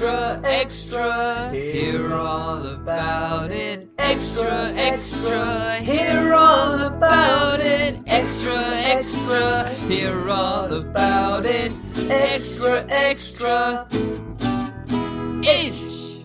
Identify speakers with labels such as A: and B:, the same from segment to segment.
A: Extra, extra, hear all about it. Extra, extra, hear all about it. Extra, extra, hear all about it. Extra, extra, inch.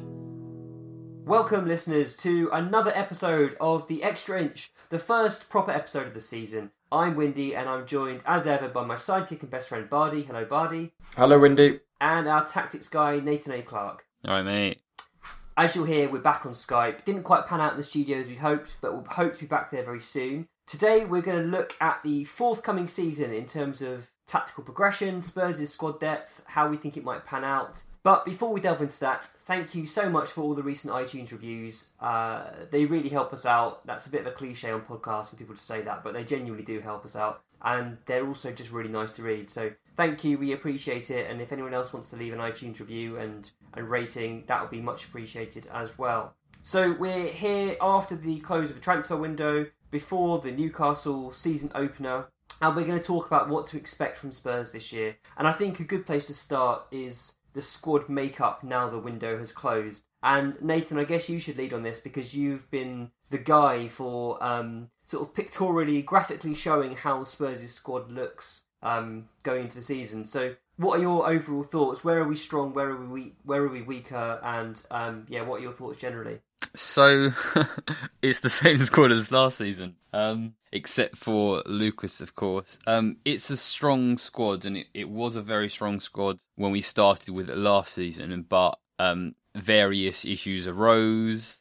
B: Welcome, listeners, to another episode of The Extra Inch, the first proper episode of the season. I'm Windy, and I'm joined, as ever, by my sidekick and best friend, Bardi. Hello, Bardi.
C: Hello, Windy.
B: And our tactics guy, Nathan A. Clark.
A: Alright, mate.
B: As you'll hear, we're back on Skype. Didn't quite pan out in the studio as we'd hoped, but we'll hope to be back there very soon. Today, we're going to look at the forthcoming season in terms of tactical progression, Spurs' squad depth, how we think it might pan out. But before we delve into that, thank you so much for all the recent iTunes reviews. They really help us out. That's a bit of a cliche on podcasts for people to say that, but they genuinely do help us out. And they're also just really nice to read. So thank you, we appreciate it. And if anyone else wants to leave an iTunes review and rating, that would be much appreciated as well. So we're here after the close of the transfer window, before the Newcastle season opener. And we're going to talk about what to expect from Spurs this year. And I think a good place to start is the squad makeup now the window has closed. And Nathan, I guess you should lead on this because you've been the guy for sort of pictorially, graphically showing how Spurs' squad looks going into the season. So what are your overall thoughts? Where are we strong? Where are we weak? Where are we weaker? And what are your thoughts generally?
A: So, it's the same squad as last season, except for Lucas, of course. It's a strong squad, and it was a very strong squad when we started with it last season, but various issues arose.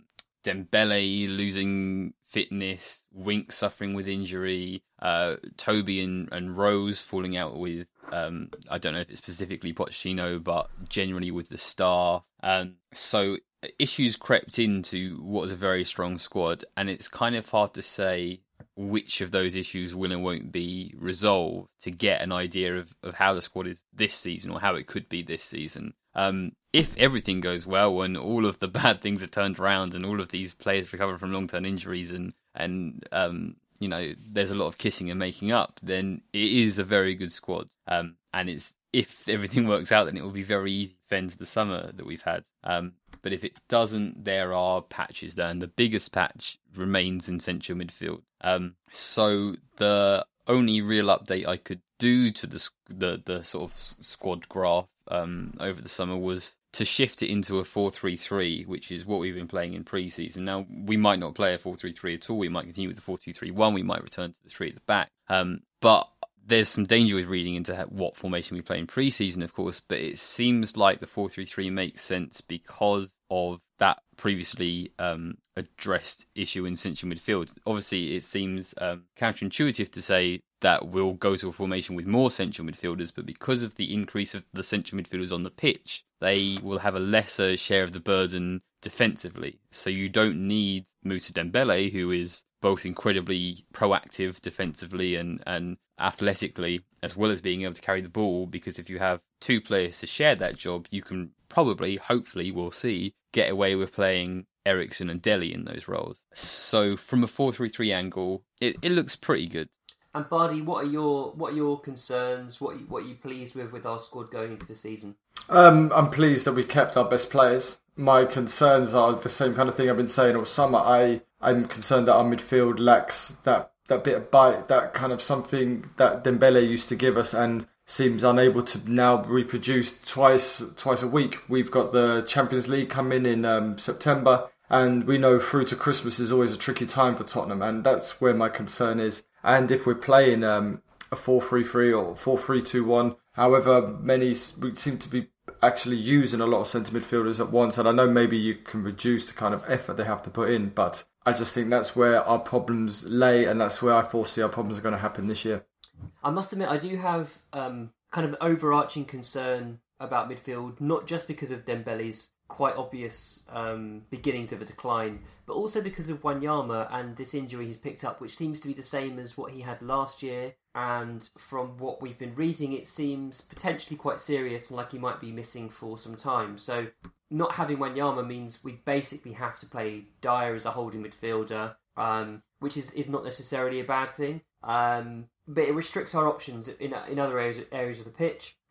A: Dembele losing fitness, Wink suffering with injury, Toby and Rose falling out with, I don't know if it's specifically Pochettino, but generally with the staff. So issues crept into what was a very strong squad, and it's kind of hard to say which of those issues will and won't be resolved to get an idea of how the squad is this season or how it could be this season. If everything goes well and all of the bad things are turned around and all of these players recover from long-term injuries and there's a lot of kissing and making up, then it is a very good squad. And if everything works out, then it will be very easy to fend the summer that we've had. But if it doesn't, there are patches there, and the biggest patch remains in central midfield. So the only real update I could do to the sort of squad graph over the summer was to shift it into a 4-3-3, which is what we've been playing in pre-season. Now, we might not play a 4-3-3 at all. We might continue with the 4-2-3-1. We might return to the three at the back. But there's some danger with reading into what formation we play in pre-season, of course, but it seems like the 4-3-3 makes sense because of that previously addressed issue in central midfield. Obviously, it seems counterintuitive to say that we'll go to a formation with more central midfielders, but because of the increase of the central midfielders on the pitch, they will have a lesser share of the burden defensively. So you don't need Moussa Dembele, who is both incredibly proactive defensively and athletically, as well as being able to carry the ball, because if you have two players to share that job, you can probably, hopefully, we'll see, get away with playing Eriksen and Dele in those roles. So from a 4-3-3 angle, it looks pretty good.
B: And Bardi, what are your concerns? What are you pleased with our squad going into the season?
C: I'm pleased that we kept our best players. My concerns are the same kind of thing I've been saying all summer. I'm concerned that our midfield lacks that bit of bite, that kind of something that Dembele used to give us and seems unable to now reproduce twice a week. We've got the Champions League coming in September, and we know through to Christmas is always a tricky time for Tottenham, and that's where my concern is. And if we're playing a 4-3-3 or 4-3-2-1, however many, we seem to be actually using a lot of centre midfielders at once, and I know maybe you can reduce the kind of effort they have to put in, but I just think that's where our problems lay, and that's where I foresee our problems are going to happen this year.
B: I must admit, I do have kind of an overarching concern about midfield, not just because of Dembele's quite obvious beginnings of a decline, but also because of Wanyama and this injury he's picked up, which seems to be the same as what he had last year. And from what we've been reading, it seems potentially quite serious and like he might be missing for some time. So not having Wanyama means we basically have to play Dyer as a holding midfielder, which is not necessarily a bad thing. But it restricts our options in other areas of the pitch.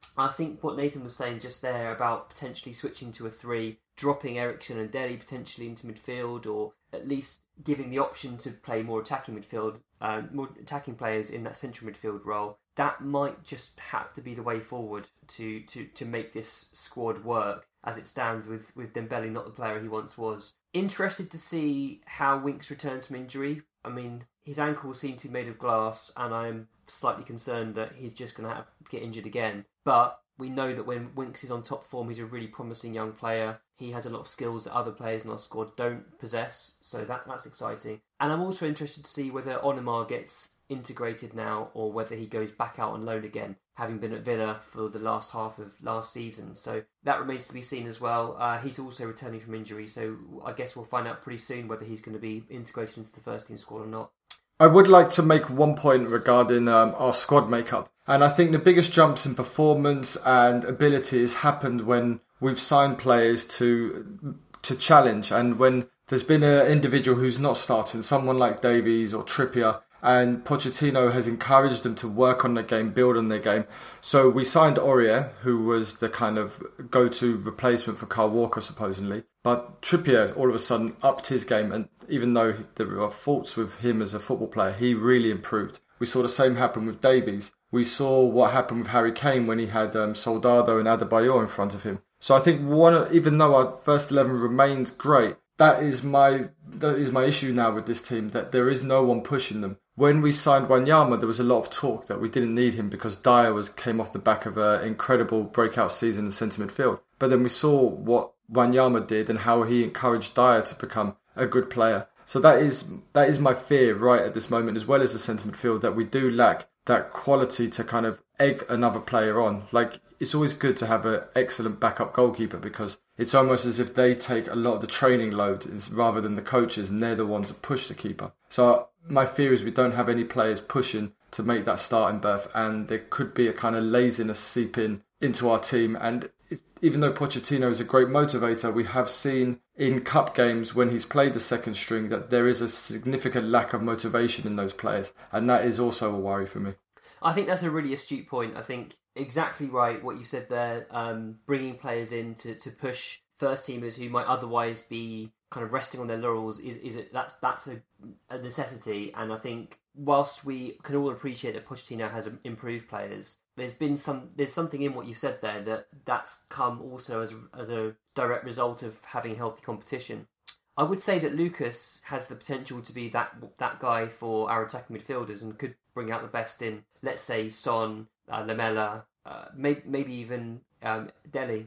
B: I think what Nathan was saying just there about potentially switching to a 3, dropping Ericsson and Dele potentially into midfield, or at least giving the option to play more attacking midfield, more attacking players in that central midfield role, that might just have to be the way forward to make this squad work as it stands with Dembele not the player he once was. Interested to see how Winks returns from injury. I mean, his ankles seem to be made of glass, and I'm slightly concerned that he's just going to get injured again. But we know that when Winks is on top form, he's a really promising young player. He has a lot of skills that other players in our squad don't possess, so that's exciting. And I'm also interested to see whether Onomar gets integrated now, or whether he goes back out on loan again, having been at Villa for the last half of last season. So that remains to be seen as well. He's also returning from injury, so I guess we'll find out pretty soon whether he's going to be integrated into the first team squad or not.
C: I would like to make one point regarding our squad makeup. And I think the biggest jumps in performance and ability has happened when we've signed players to challenge, and when there's been an individual who's not starting, someone like Davies or Trippier, and Pochettino has encouraged them to work on their game, build on their game. So we signed Aurier, who was the kind of go-to replacement for Kyle Walker, supposedly. But Trippier all of a sudden upped his game, and even though there were faults with him as a football player, he really improved. We saw the same happen with Davies. We saw what happened with Harry Kane when he had Soldado and Adebayor in front of him. So I think even though our first 11 remains great, that is my issue now with this team, that there is no one pushing them. When we signed Wanyama, there was a lot of talk that we didn't need him because Dyer came off the back of an incredible breakout season in centre midfield. But then we saw what Wanyama did and how he encouraged Dyer to become a good player. So that is my fear right at this moment, as well as the centre midfield, that we do lack that quality to kind of egg another player on. Like, it's always good to have an excellent backup goalkeeper, because it's almost as if they take a lot of the training load rather than the coaches, and they're the ones that push the keeper. So my fear is we don't have any players pushing to make that starting berth, and there could be a kind of laziness seep into our team. And even though Pochettino is a great motivator, we have seen in cup games when he's played the second string that there is a significant lack of motivation in those players, and that is also a worry for me.
B: I think that's a really astute point. I think exactly right what you said there, bringing players in to push first teamers who might otherwise be kind of resting on their laurels that's a necessity. And I think whilst we can all appreciate that Pochettino has improved players, there's something in what you said there that's come also as a direct result of having healthy competition. I would say that Lucas has the potential to be that guy for our attacking midfielders and could bring out the best in, let's say, Son, Lamela, maybe even Dele,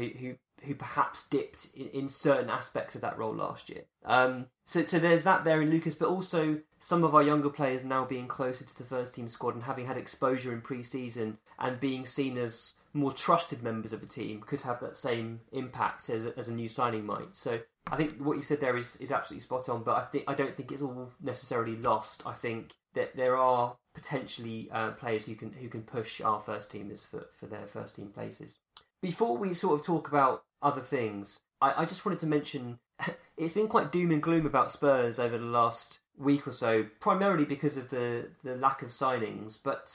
B: who perhaps dipped in certain aspects of that role last year. So there's that there in Lucas, but also some of our younger players now being closer to the first team squad and having had exposure in pre-season and being seen as more trusted members of the team could have that same impact as a new signing might. So I think what you said there is absolutely spot on, but I don't think it's all necessarily lost. I think that there are potentially players who can push our first teamers for their first team places. Before we sort of talk about other things, I just wanted to mention it's been quite doom and gloom about Spurs over the last week or so, primarily because of the lack of signings. But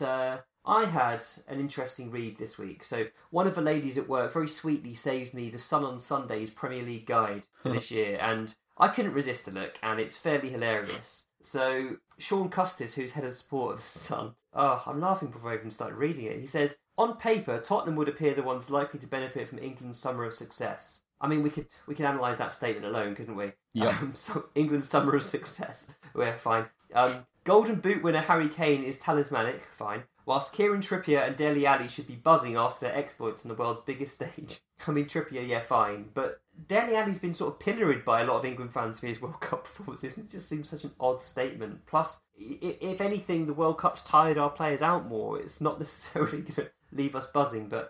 B: I had an interesting read this week. So one of the ladies at work very sweetly saved me the Sun on Sunday's Premier League guide for this year, and I couldn't resist a look, and it's fairly hilarious. So Sean Custis, who's head of sport of the Sun, I'm laughing before I even started reading it. He says, on paper, Tottenham would appear the ones likely to benefit from England's summer of success. I mean, we could analyse that statement alone, couldn't we?
A: Yeah.
B: So England's summer of success. We're fine. Golden Boot winner Harry Kane is talismanic. Fine. Whilst Kieran Trippier and Dele Alli should be buzzing after their exploits on the world's biggest stage. I mean, Trippier, yeah, fine. But Dele Alli's been sort of pilloried by a lot of England fans for his World Cup performances. It just seems such an odd statement. Plus, if anything, the World Cup's tired our players out more. It's not necessarily going to leave us buzzing. But,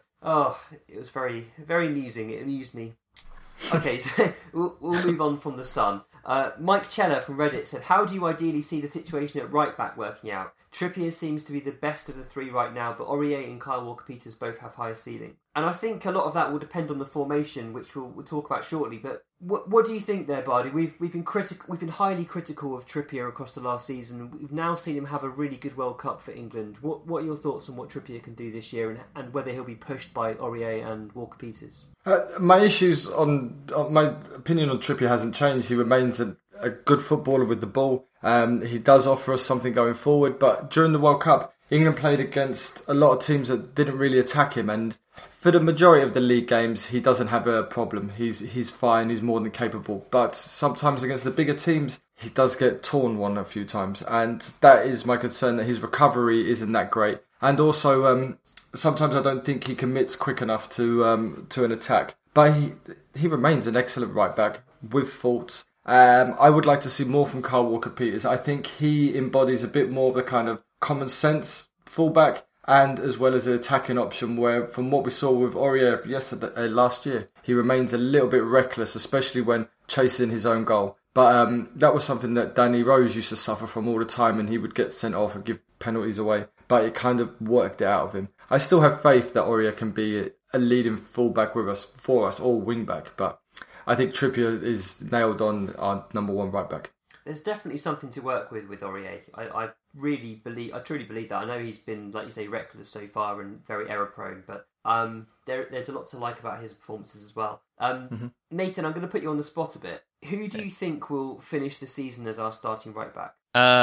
B: it was very, very amusing. It amused me. Okay, so we'll move on from the Sun. Mike Cheller from Reddit said, how do you ideally see the situation at right back working out? Trippier seems to be the best of the three right now, but Aurier and Kyle Walker-Peters both have higher ceiling. And I think a lot of that will depend on the formation, which we'll talk about shortly. But what do you think there, Bardi? We've been highly critical of Trippier across the last season. We've now seen him have a really good World Cup for England. What are your thoughts on what Trippier can do this year, and whether he'll be pushed by Aurier and Walker-Peters?
C: My issues on my opinion on Trippier hasn't changed. He remains a good footballer with the ball. He does offer us something going forward. But during the World Cup, England played against a lot of teams that didn't really attack him, and for the majority of the league games, he doesn't have a problem. He's fine. He's more than capable. But sometimes against the bigger teams, he does get torn one a few times, and that is my concern, that his recovery isn't that great. And also, sometimes I don't think he commits quick enough to an attack. But he remains an excellent right back with faults. I would like to see more from Kyle Walker-Peters. I think he embodies a bit more of the kind of common sense fullback, and as well as an attacking option, where from what we saw with Aurier last year, he remains a little bit reckless, especially when chasing his own goal. But that was something that Danny Rose used to suffer from all the time, and he would get sent off and give penalties away. But it kind of worked it out of him. I still have faith that Aurier can be a leading fullback for us, or wingback. But I think Trippier is nailed on our number one right back.
B: There's definitely something to work with Aurier. I truly believe that. I know he's been, like you say, reckless so far and very error prone, but there's a lot to like about his performances as well. Nathan, I'm going to put you on the spot a bit. Who do you think will finish the season as our starting right back?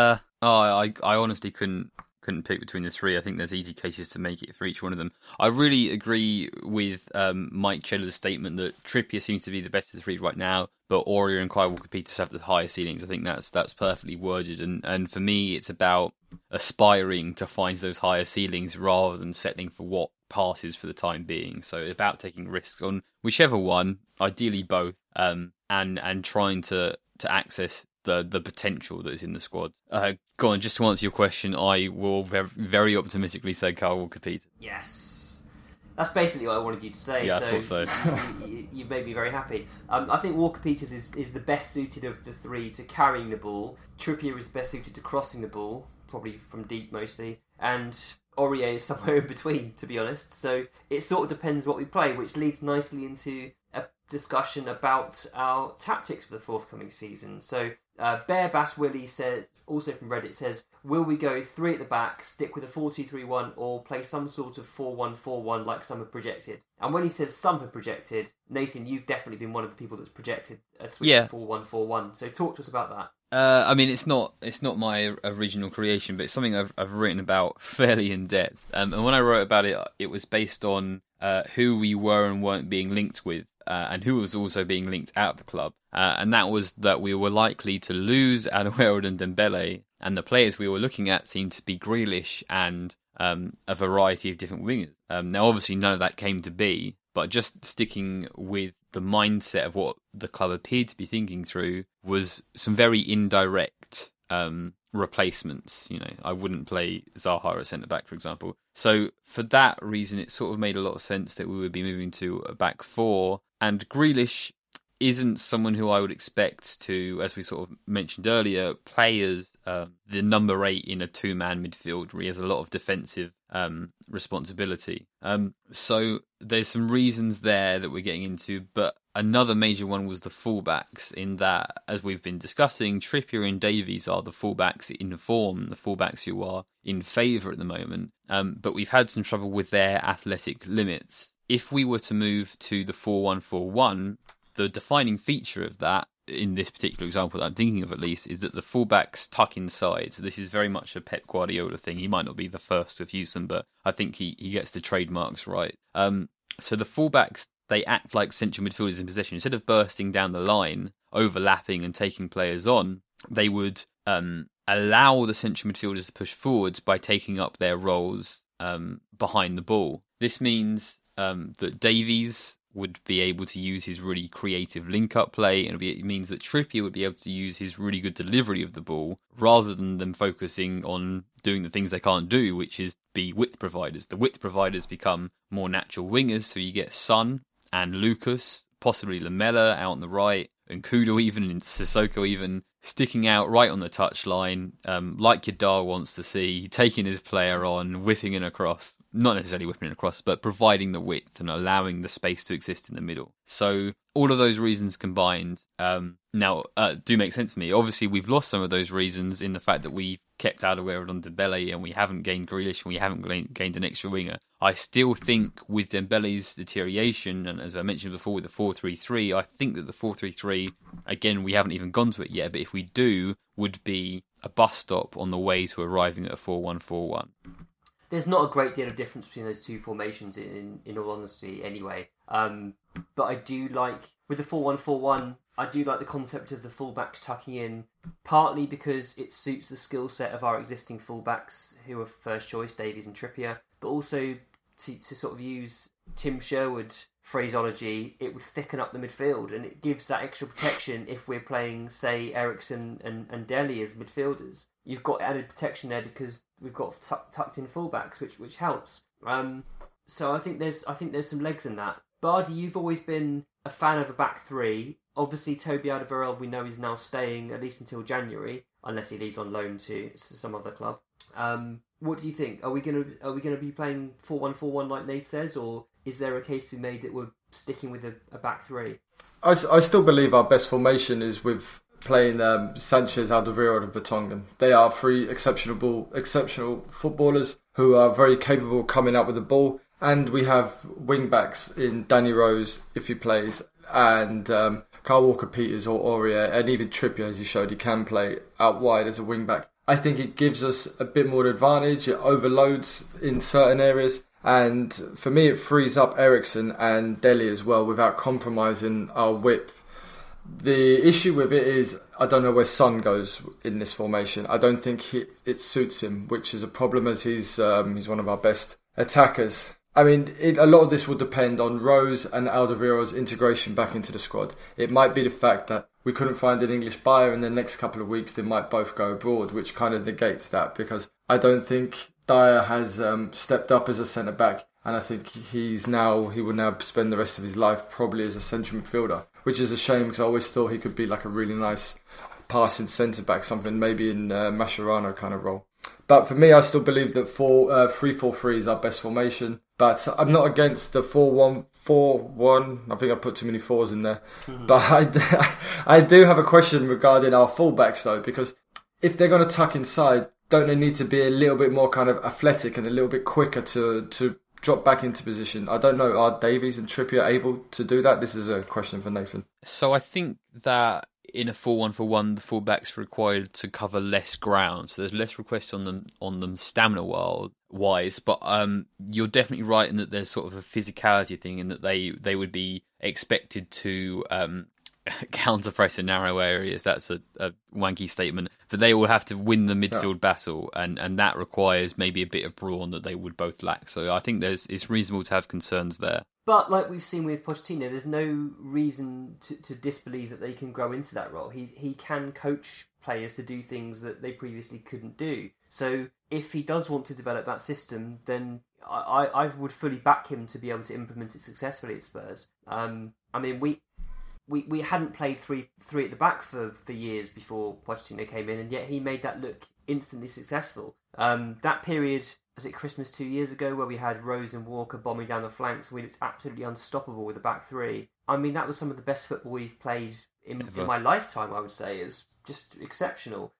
A: I honestly couldn't pick between the three. I think there's easy cases to make it for each one of them. I really agree with Mike Cheller's statement that Trippier seems to be the best of the three right now, but Aurier and Kyle Walker-Peters have the higher ceilings. I think that's perfectly worded, and for me it's about aspiring to find those higher ceilings rather than settling for what passes for the time being. So it's about taking risks on whichever one, ideally both, and trying to access the potential that is in the squad. Go on, just to answer your question, I will very optimistically say Kyle Walker-Peters.
B: Yes. That's basically what I wanted you to say.
A: Yeah, I thought so.
B: You've made me very happy. I think Walker-Peters is the best suited of the three to carrying the ball. Trippier is the best suited to crossing the ball, probably from deep mostly. And Aurier is somewhere in between, to be honest. So it sort of depends what we play, which leads nicely into a discussion about our tactics for the forthcoming season. So Bear Bass Willie says, also from Reddit, says, will we go 3 at the back, stick with a 4-2-3-1, or play some sort of 4-1-4-1 like some have projected? And when he says some have projected, Nathan, you've definitely been one of the people that's projected a switch to 4-1-4-1. So talk to us about that.
A: I mean, it's not my original creation, but it's something I've written about fairly in depth. And when I wrote about it, it was based on who we were and weren't being linked with, and who was also being linked out of the club. And that was that we were likely to lose Alderweireld and Dembele, and the players we were looking at seemed to be Grealish and a variety of different wingers. Now, obviously, none of that came to be, but just sticking with the mindset of what the club appeared to be thinking through was some very indirect replacements. You know, I wouldn't play Zaha at centre-back, for example. So for that reason, it sort of made a lot of sense that we would be moving to a back four, and Grealish isn't someone who I would expect to, as we sort of mentioned earlier, play as the number 8 in a two-man midfield where he has a lot of defensive responsibility. So there's some reasons there that we're getting into, but another major one was the fullbacks, in that, as we've been discussing, Trippier and Davies are the fullbacks in form, the fullbacks who are in favour at the moment, but we've had some trouble with their athletic limits. If we were to move to the 4-1-4-1, the defining feature of that, in this particular example that I'm thinking of at least, is that the fullbacks tuck inside. So this is very much a Pep Guardiola thing. He might not be the first to have used them, but I think he gets the trademarks right. So the fullbacks, they act like central midfielders in possession. Instead of bursting down the line, overlapping and taking players on, they would allow the central midfielders to push forwards by taking up their roles behind the ball. This means that Davies would be able to use his really creative link-up play, and it means that Trippier would be able to use his really good delivery of the ball, rather than them focusing on doing the things they can't do, which is be width providers. The width providers become more natural wingers, so you get Son and Lucas, possibly Lamela out on the right, and Kudo even, and Sissoko even, sticking out right on the touchline, like your Dahl wants to see, taking his player on, whipping in across. Not necessarily whipping it across, but providing the width and allowing the space to exist in the middle. So all of those reasons combined now do make sense to me. Obviously, we've lost some of those reasons in the fact that we've kept Alderweireld on Dembele and we haven't gained Grealish and we haven't gained an extra winger. I still think with Dembele's deterioration, and as I mentioned before with the 4-3-3, I think that the 4-3-3, again, we haven't even gone to it yet, but if we do, would be a bus stop on the way to arriving at a 4-1-4-1.
B: There's not a great deal of difference between those two formations in all honesty anyway. But I do like, with the 4-1-4-1, I do like the concept of the fullbacks tucking in, partly because it suits the skill set of our existing fullbacks who are first choice, Davies and Trippier, but also to sort of use Tim Sherwood phraseology, it would thicken up the midfield and it gives that extra protection if we're playing, say, Eriksen and Dele as midfielders. You've got added protection there because we've got tucked in fullbacks, which helps. So I think there's some legs in that. Bardi, you've always been a fan of a back three. Obviously, Toby Alderweireld, we know, is now staying at least until January, unless he leaves on loan to some other club. What do you think? Are we gonna be playing 4-1-4-1 like Nate says, or is there a case to be made that we're sticking with a back three?
C: I still believe our best formation is with playing Sanchez, Alderweireld and Vertonghen. They are three exceptional footballers who are very capable of coming out with the ball. And we have wing-backs in Danny Rose, if he plays, and Kyle Walker-Peters or Aurier, and even Trippier, as he showed, he can play out wide as a wing-back. I think it gives us a bit more advantage. It overloads in certain areas. And for me, it frees up Eriksen and Dele as well without compromising our width. The issue with it is I don't know where Son goes in this formation. I don't think it suits him, which is a problem as he's one of our best attackers. I mean, a lot of this will depend on Rose and Alderweireld's integration back into the squad. It might be the fact that we couldn't find an English buyer in the next couple of weeks. They might both go abroad, which kind of negates that because I don't think Dyer has stepped up as a centre-back. And I think he will now spend the rest of his life probably as a central midfielder, which is a shame because I always thought he could be like a really nice passing centre-back, something maybe in Mascherano kind of role. But for me, I still believe that 3-4-3 is our best formation. But I'm not against the 4-1-4-1. I think I put too many fours in there. Mm-hmm. But I do have a question regarding our fullbacks though, because if they're going to tuck inside, don't they need to be a little bit more kind of athletic and a little bit quicker to drop back into position? I don't know, are Davies and Trippier able to do that? This is a question for Nathan.
A: So I think that in a 4-1-4-1, the fullbacks are required to cover less ground, so there's less requests on them stamina-wise. But you're definitely right in that there's sort of a physicality thing, in that they would be expected to counter-press in narrow areas. That's a wanky statement, but they will have to win the midfield battle, and that requires maybe a bit of brawn that they would both lack. So I think it's reasonable to have concerns there.
B: But like we've seen with Pochettino, there's no reason to disbelieve that they can grow into that role. He can coach players to do things that they previously couldn't do. So if he does want to develop that system, then I would fully back him to be able to implement it successfully at Spurs. I mean, we hadn't played three at the back for years before Pochettino came in, and yet he made that look instantly successful. That period, was it Christmas 2 years ago, where we had Rose and Walker bombing down the flanks, we looked absolutely unstoppable with the back three. I mean, that was some of the best football we've played in my lifetime, I would say. It's just exceptional.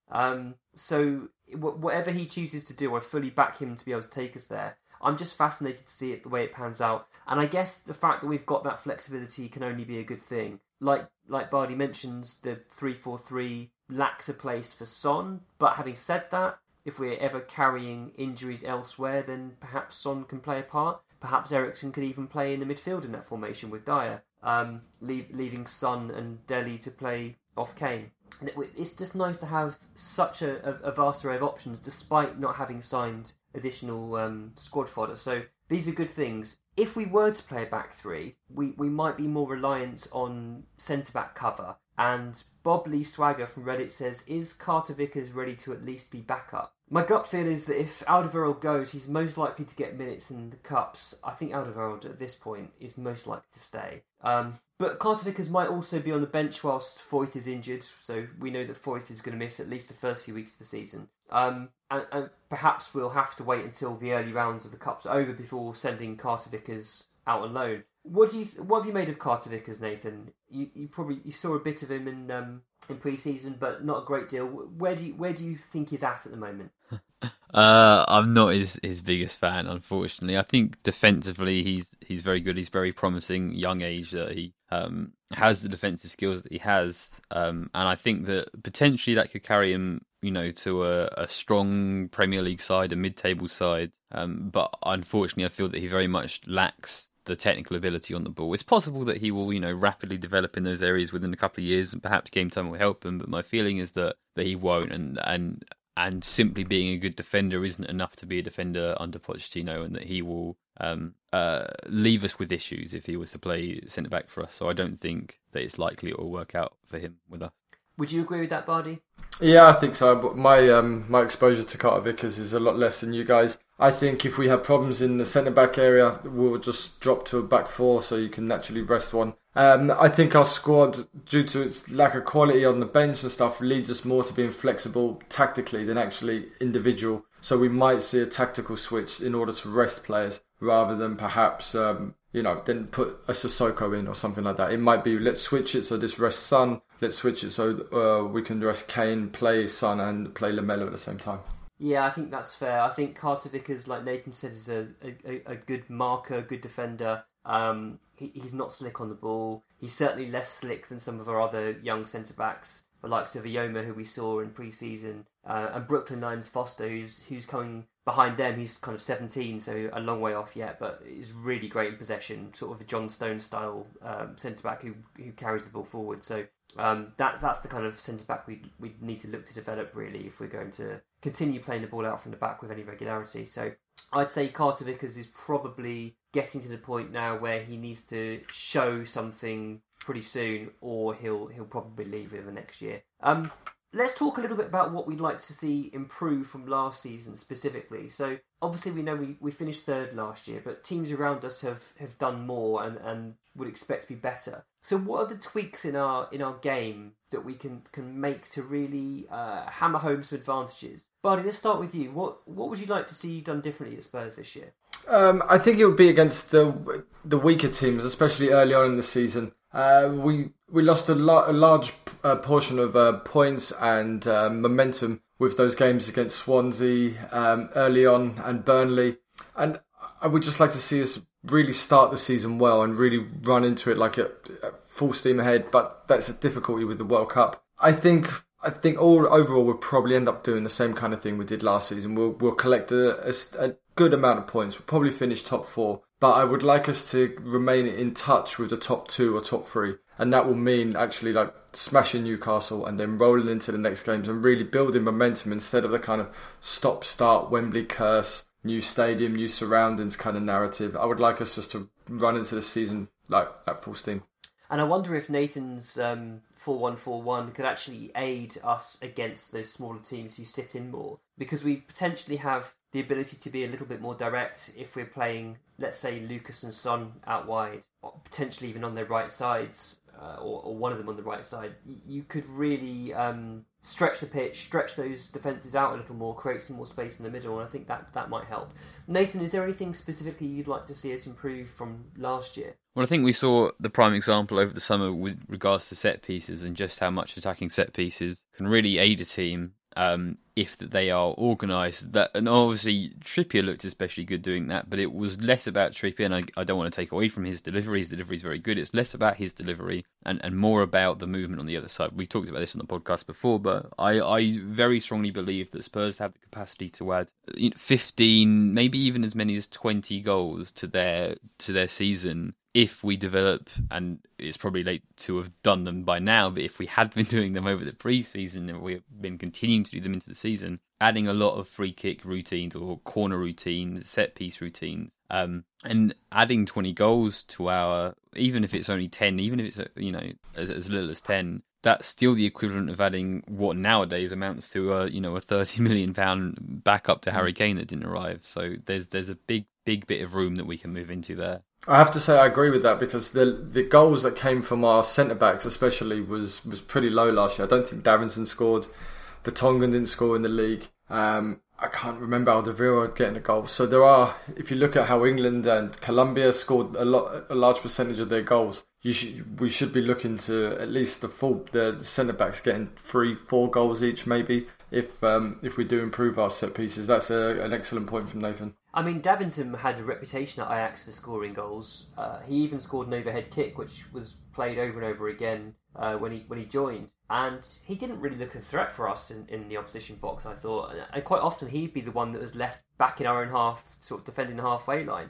B: So whatever he chooses to do, I fully back him to be able to take us there. I'm just fascinated to see it the way it pans out. And I guess the fact that we've got that flexibility can only be a good thing. Like Bardi mentions, the 3-4-3 lacks a place for Son. But having said that, if we're ever carrying injuries elsewhere, then perhaps Son can play a part. Perhaps Eriksen could even play in the midfield in that formation with Dyer, leaving Son and Dele to play off Kane. It's just nice to have such a vast array of options, despite not having signed additional squad fodder. So these are good things. If we were to play a back three, we might be more reliant on centre-back cover. And Bob Lee Swagger from Reddit says, is Carter Vickers ready to at least be backup? My gut feel is that if Alderweireld goes, he's most likely to get minutes in the Cups. I think Alderweireld at this point is most likely to stay. But Carter Vickers might also be on the bench whilst Foyth is injured, so we know that Foyth is going to miss at least the first few weeks of the season. And perhaps we'll have to wait until the early rounds of the Cups are over before sending Carter Vickers out on loan. What have you made of Carter Vickers, Nathan? You saw a bit of him in pre-season, but not a great deal. Where do you think he's at the moment?
A: I'm not his biggest fan, unfortunately. I think defensively he's very good. He's very promising, young age that he has the defensive skills that he has, and I think that potentially that could carry him, to a strong Premier League side, a mid-table side. But unfortunately, I feel that he very much lacks the technical ability on the ball. It's possible that he will, rapidly develop in those areas within a couple of years, and perhaps game time will help him. But my feeling is that he won't, and simply being a good defender isn't enough to be a defender under Pochettino, and that he will leave us with issues if he was to play centre back for us. So I don't think that it's likely it will work out for him with us.
B: Would you agree with that, Bardi?
C: Yeah, I think so. But my exposure to Carter Vickers is a lot less than you guys. I think if we have problems in the centre-back area, we'll just drop to a back four so you can naturally rest one. I think our squad, due to its lack of quality on the bench and stuff, leads us more to being flexible tactically than actually individual. So we might see a tactical switch in order to rest players rather than perhaps, then put a Sissoko in or something like that. It might be, let's switch it so this rests Son. Let's switch it so we can rest Kane, play Son and play Lamela at the same time.
B: Yeah, I think that's fair. I think Carter Vickers, like Nathan said, is a good marker, good defender. He's not slick on the ball. He's certainly less slick than some of our other young centre-backs, the likes of Ayoma, who we saw in pre-season, and Brooklyn Nines Foster, who's coming behind them. He's kind of 17, so a long way off yet, but is really great in possession, sort of a John Stone-style centre-back who carries the ball forward. So that's the kind of centre-back we need to look to develop, really, if we're going to continue playing the ball out from the back with any regularity. So I'd say Carter Vickers is probably getting to the point now where he needs to show something pretty soon, or he'll probably leave in the next year. Let's talk a little bit about what we'd like to see improve from last season specifically. So obviously we know we finished third last year, but teams around us have done more and would expect to be better. So what are the tweaks in our game that we can make to really hammer home some advantages? Bardi, let's start with you. What would you like to see done differently at Spurs this year?
C: I think it would be against the weaker teams, especially early on in the season. We lost a large portion of points and momentum with those games against Swansea early on and Burnley. And I would just like to see us really start the season well and really run into it like a full steam ahead. But that's a difficulty with the World Cup. I think overall we'll probably end up doing the same kind of thing we did last season. We'll collect a good amount of points. We'll probably finish top four. But I would like us to remain in touch with the top two or top three. And that will mean actually like smashing Newcastle and then rolling into the next games and really building momentum instead of the kind of stop-start Wembley curse, new stadium, new surroundings kind of narrative. I would like us just to run into the season like at full steam.
B: And I wonder if Nathan's 4-1-4-1 could actually aid us against those smaller teams who sit in more, because we potentially have the ability to be a little bit more direct if we're playing, let's say, Lucas and Son out wide, or potentially even on their right sides, or one of them on the right side. You could really stretch the pitch, stretch those defences out a little more, create some more space in the middle, and I think that might help. Nathan, is there anything specifically you'd like to see us improve from last year?
A: Well, I think we saw the prime example over the summer with regards to set pieces and just how much attacking set pieces can really aid a team if they are organised. And obviously Trippier looked especially good doing that, but it was less about Trippier, and I don't want to take away from his delivery. His delivery is very good. It's less about his delivery and more about the movement on the other side. We talked about this on the podcast before, but I very strongly believe that Spurs have the capacity to add 15, maybe even as many as 20 goals to their season if we develop, and it's probably late to have done them by now, but if we had been doing them over the pre-season and we've been continuing to do them into the season, adding a lot of free kick routines or corner routines, set piece routines, and adding 20 goals to our, even if it's only 10, even if it's, you know, as little as 10, that's still the equivalent of adding what nowadays amounts to a £30 million backup to Harry Kane that didn't arrive. So there's a big bit of room that we can move into there.
C: I have to say I agree with that, because the goals that came from our centre backs especially was pretty low last year. I don't think Davinson scored. Vertonghen didn't score in the league. I can't remember Alderweireld getting a goal. So there are, if you look at how England and Colombia scored a large percentage of their goals, we should be looking to at least the centre backs getting 3-4 goals each, maybe, if we do improve our set pieces. That's an excellent point from Nathan.
B: I mean, Davinson had a reputation at Ajax for scoring goals. He even scored an overhead kick, which was played over and over again when he joined. And he didn't really look a threat for us in the opposition box, I thought. And quite often he'd be the one that was left back in our own half, sort of defending the halfway line.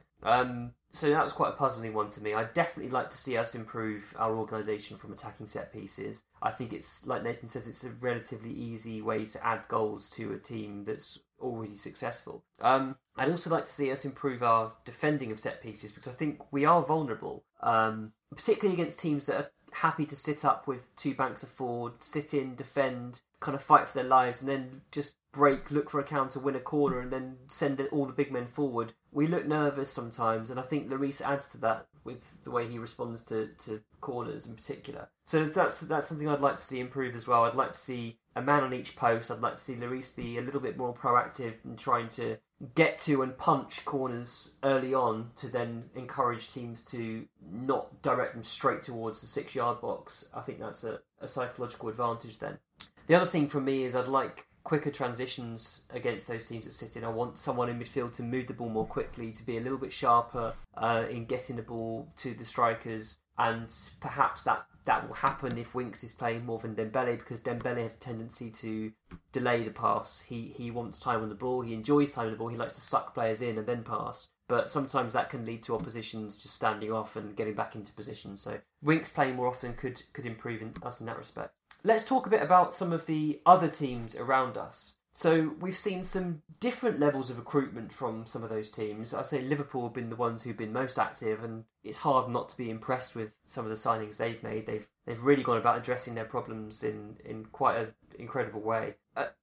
B: So that was quite a puzzling one to me. I'd definitely like to see us improve our organisation from attacking set pieces. I think it's, like Nathan says, it's a relatively easy way to add goals to a team that's already successful. I'd also like to see us improve our defending of set pieces, because I think we are vulnerable, particularly against teams that are happy to sit up with two banks of forward, sit in, defend, kind of fight for their lives, and then just break, look for a counter, win a corner, and then send all the big men forward. We look nervous sometimes, and I think Lloris adds to that with the way he responds to corners in particular. So that's something I'd like to see improve as well. I'd like to see a man on each post. I'd like to see Lloris be a little bit more proactive in trying to get to and punch corners early on, to then encourage teams to not direct them straight towards the 6-yard box. I think that's a psychological advantage then. The other thing for me is I'd like quicker transitions against those teams that sit in. I want someone in midfield to move the ball more quickly, to be a little bit sharper in getting the ball to the strikers, and perhaps that will happen if Winks is playing more than Dembele, because Dembele has a tendency to delay the pass. He wants time on the ball, he enjoys time on the ball, he likes to suck players in and then pass, but sometimes that can lead to oppositions just standing off and getting back into position. So Winks playing more often could improve us in that respect. Let's talk a bit about some of the other teams around us. So we've seen some different levels of recruitment from some of those teams. I'd say Liverpool have been the ones who've been most active, and it's hard not to be impressed with some of the signings they've made. They've really gone about addressing their problems in quite an incredible way.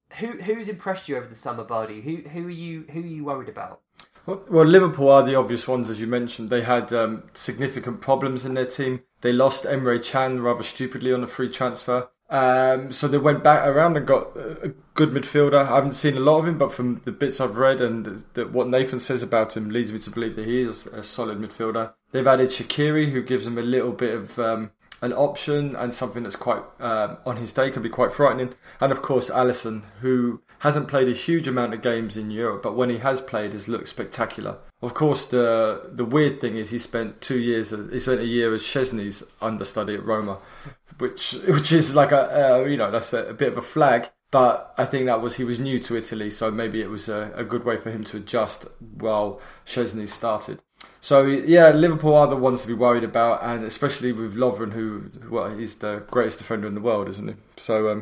B: Who's impressed you over the summer, Bardi? Who are you worried about?
C: Well, Liverpool are the obvious ones, as you mentioned. They had significant problems in their team. They lost Emre Can rather stupidly on a free transfer. So they went back around and got a good midfielder. I haven't seen a lot of him, but from the bits I've read and what Nathan says about him leads me to believe that he is a solid midfielder. They've added Shaqiri, who gives them a little bit of an option and something that's quite, on his day, can be quite frightening. And of course, Alisson, who hasn't played a huge amount of games in Europe, but when he has played, has looked spectacular. Of course, the weird thing is he spent a year as Szczesny's understudy at Roma, which is like that's a bit of a flag. But I think he was new to Italy, so maybe it was a good way for him to adjust while Szczesny started. So yeah, Liverpool are the ones to be worried about, and especially with Lovren, who he's the greatest defender in the world, isn't he? So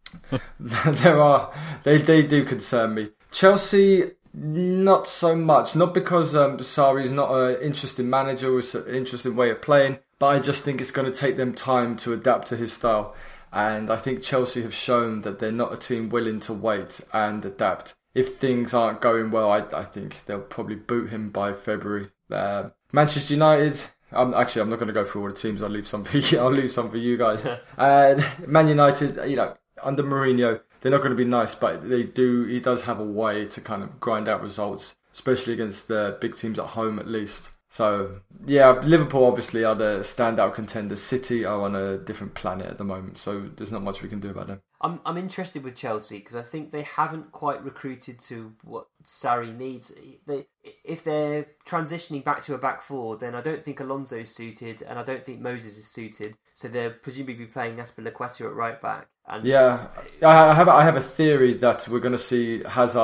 C: they do concern me. Chelsea, not so much. Not because Sarri's not an interesting manager with an interesting way of playing, but I just think it's going to take them time to adapt to his style. And I think Chelsea have shown that they're not a team willing to wait and adapt. If things aren't going well, I think they'll probably boot him by February. Manchester United, I'm not going to go through all the teams. I'll leave some for you guys. Man United, under Mourinho, they're not going to be nice, but he does have a way to kind of grind out results, especially against the big teams at home at least. So, yeah, Liverpool obviously are the standout contenders. City are on a different planet at the moment, so there's not much we can do about them.
B: I'm interested with Chelsea because I think they haven't quite recruited to what Sarri needs. If they're transitioning back to a back four, then I don't think Alonso's suited, and I don't think Moses is suited. So they're presumably playing Azpilicueta at right back. And
C: yeah, I have a theory that we're going to see Hazard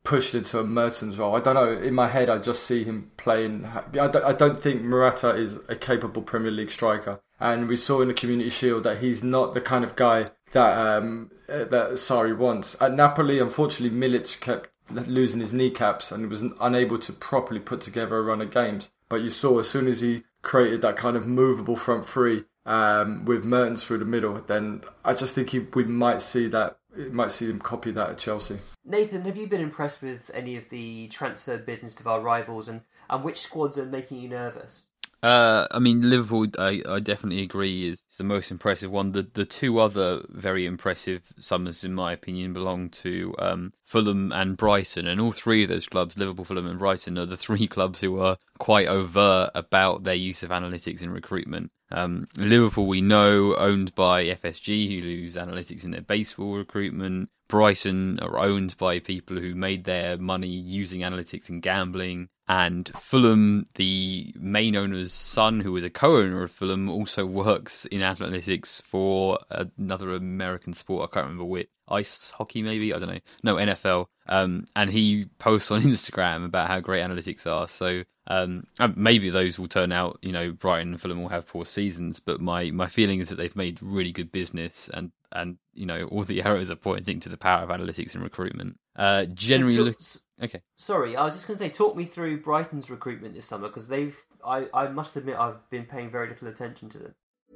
C: pushed into a Mertens role. I don't know. In my head, I just see him playing. I don't think Morata is a capable Premier League striker, and we saw in the Community Shield that he's not the kind of guy that Sarri wants. At Napoli, unfortunately, Milic kept losing his kneecaps and was unable to properly put together a run of games. But you saw as soon as he created that kind of movable front three with Mertens through the middle, then I just think we might see him copy that at Chelsea.
B: Nathan, have you been impressed with any of the transfer business of our rivals, and which squads are making you nervous?
A: I mean, Liverpool, I definitely agree, is the most impressive one. The two other very impressive summers, in my opinion, belong to Fulham and Brighton. And all three of those clubs, Liverpool, Fulham and Brighton, are the three clubs who are quite overt about their use of analytics in recruitment. Liverpool, we know, owned by FSG, who use analytics in their baseball recruitment. Brighton are owned by people who made their money using analytics in gambling. And Fulham, the main owner's son, who was a co-owner of Fulham, also works in analytics for another American sport. I can't remember which. Ice hockey, maybe? I don't know. No, NFL. And he posts on Instagram about how great analytics are. So maybe those will turn out, Brighton and Fulham will have poor seasons. But my feeling is that they've made really good business, and all the arrows are pointing to the power of analytics in recruitment. Okay.
B: Sorry, I was just going to say, talk me through Brighton's recruitment this summer, because I must admit, I've been paying very little attention to them.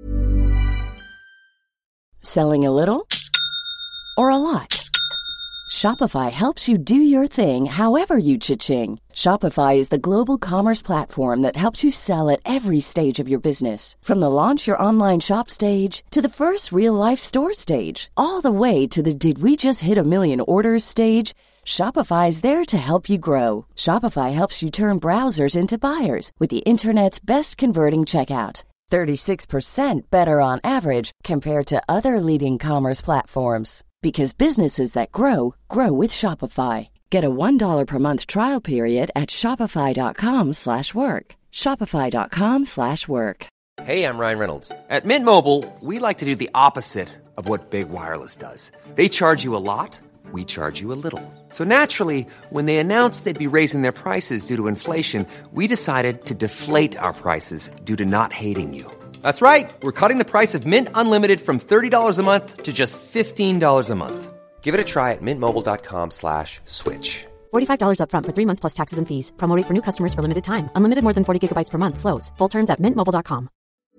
D: Selling a little or a lot? Shopify helps you do your thing however you cha-ching. Shopify is the global commerce platform that helps you sell at every stage of your business. From the launch your online shop stage to the first real-life store stage, all the way to the did we just hit a million orders stage. Shopify is there to help you grow. Shopify helps you turn browsers into buyers with the internet's best converting checkout. 36% better on average compared to other leading commerce platforms. Because businesses that grow with Shopify. Get a $1 per month trial period at shopify.com/work. Shopify.com/work.
E: Hey, I'm Ryan Reynolds. At Mint Mobile, we like to do the opposite of what Big Wireless does. They charge you a lot. We charge you a little. So naturally, when they announced they'd be raising their prices due to inflation, we decided to deflate our prices due to not hating you. That's right. We're cutting the price of Mint Unlimited from $30 a month to just $15 a month. Give it a try at mintmobile.com/switch.
F: $45 up front for 3 months plus taxes and fees. Promo rate for new customers for limited time. Unlimited more than 40 gigabytes per month. Slows full terms at mintmobile.com.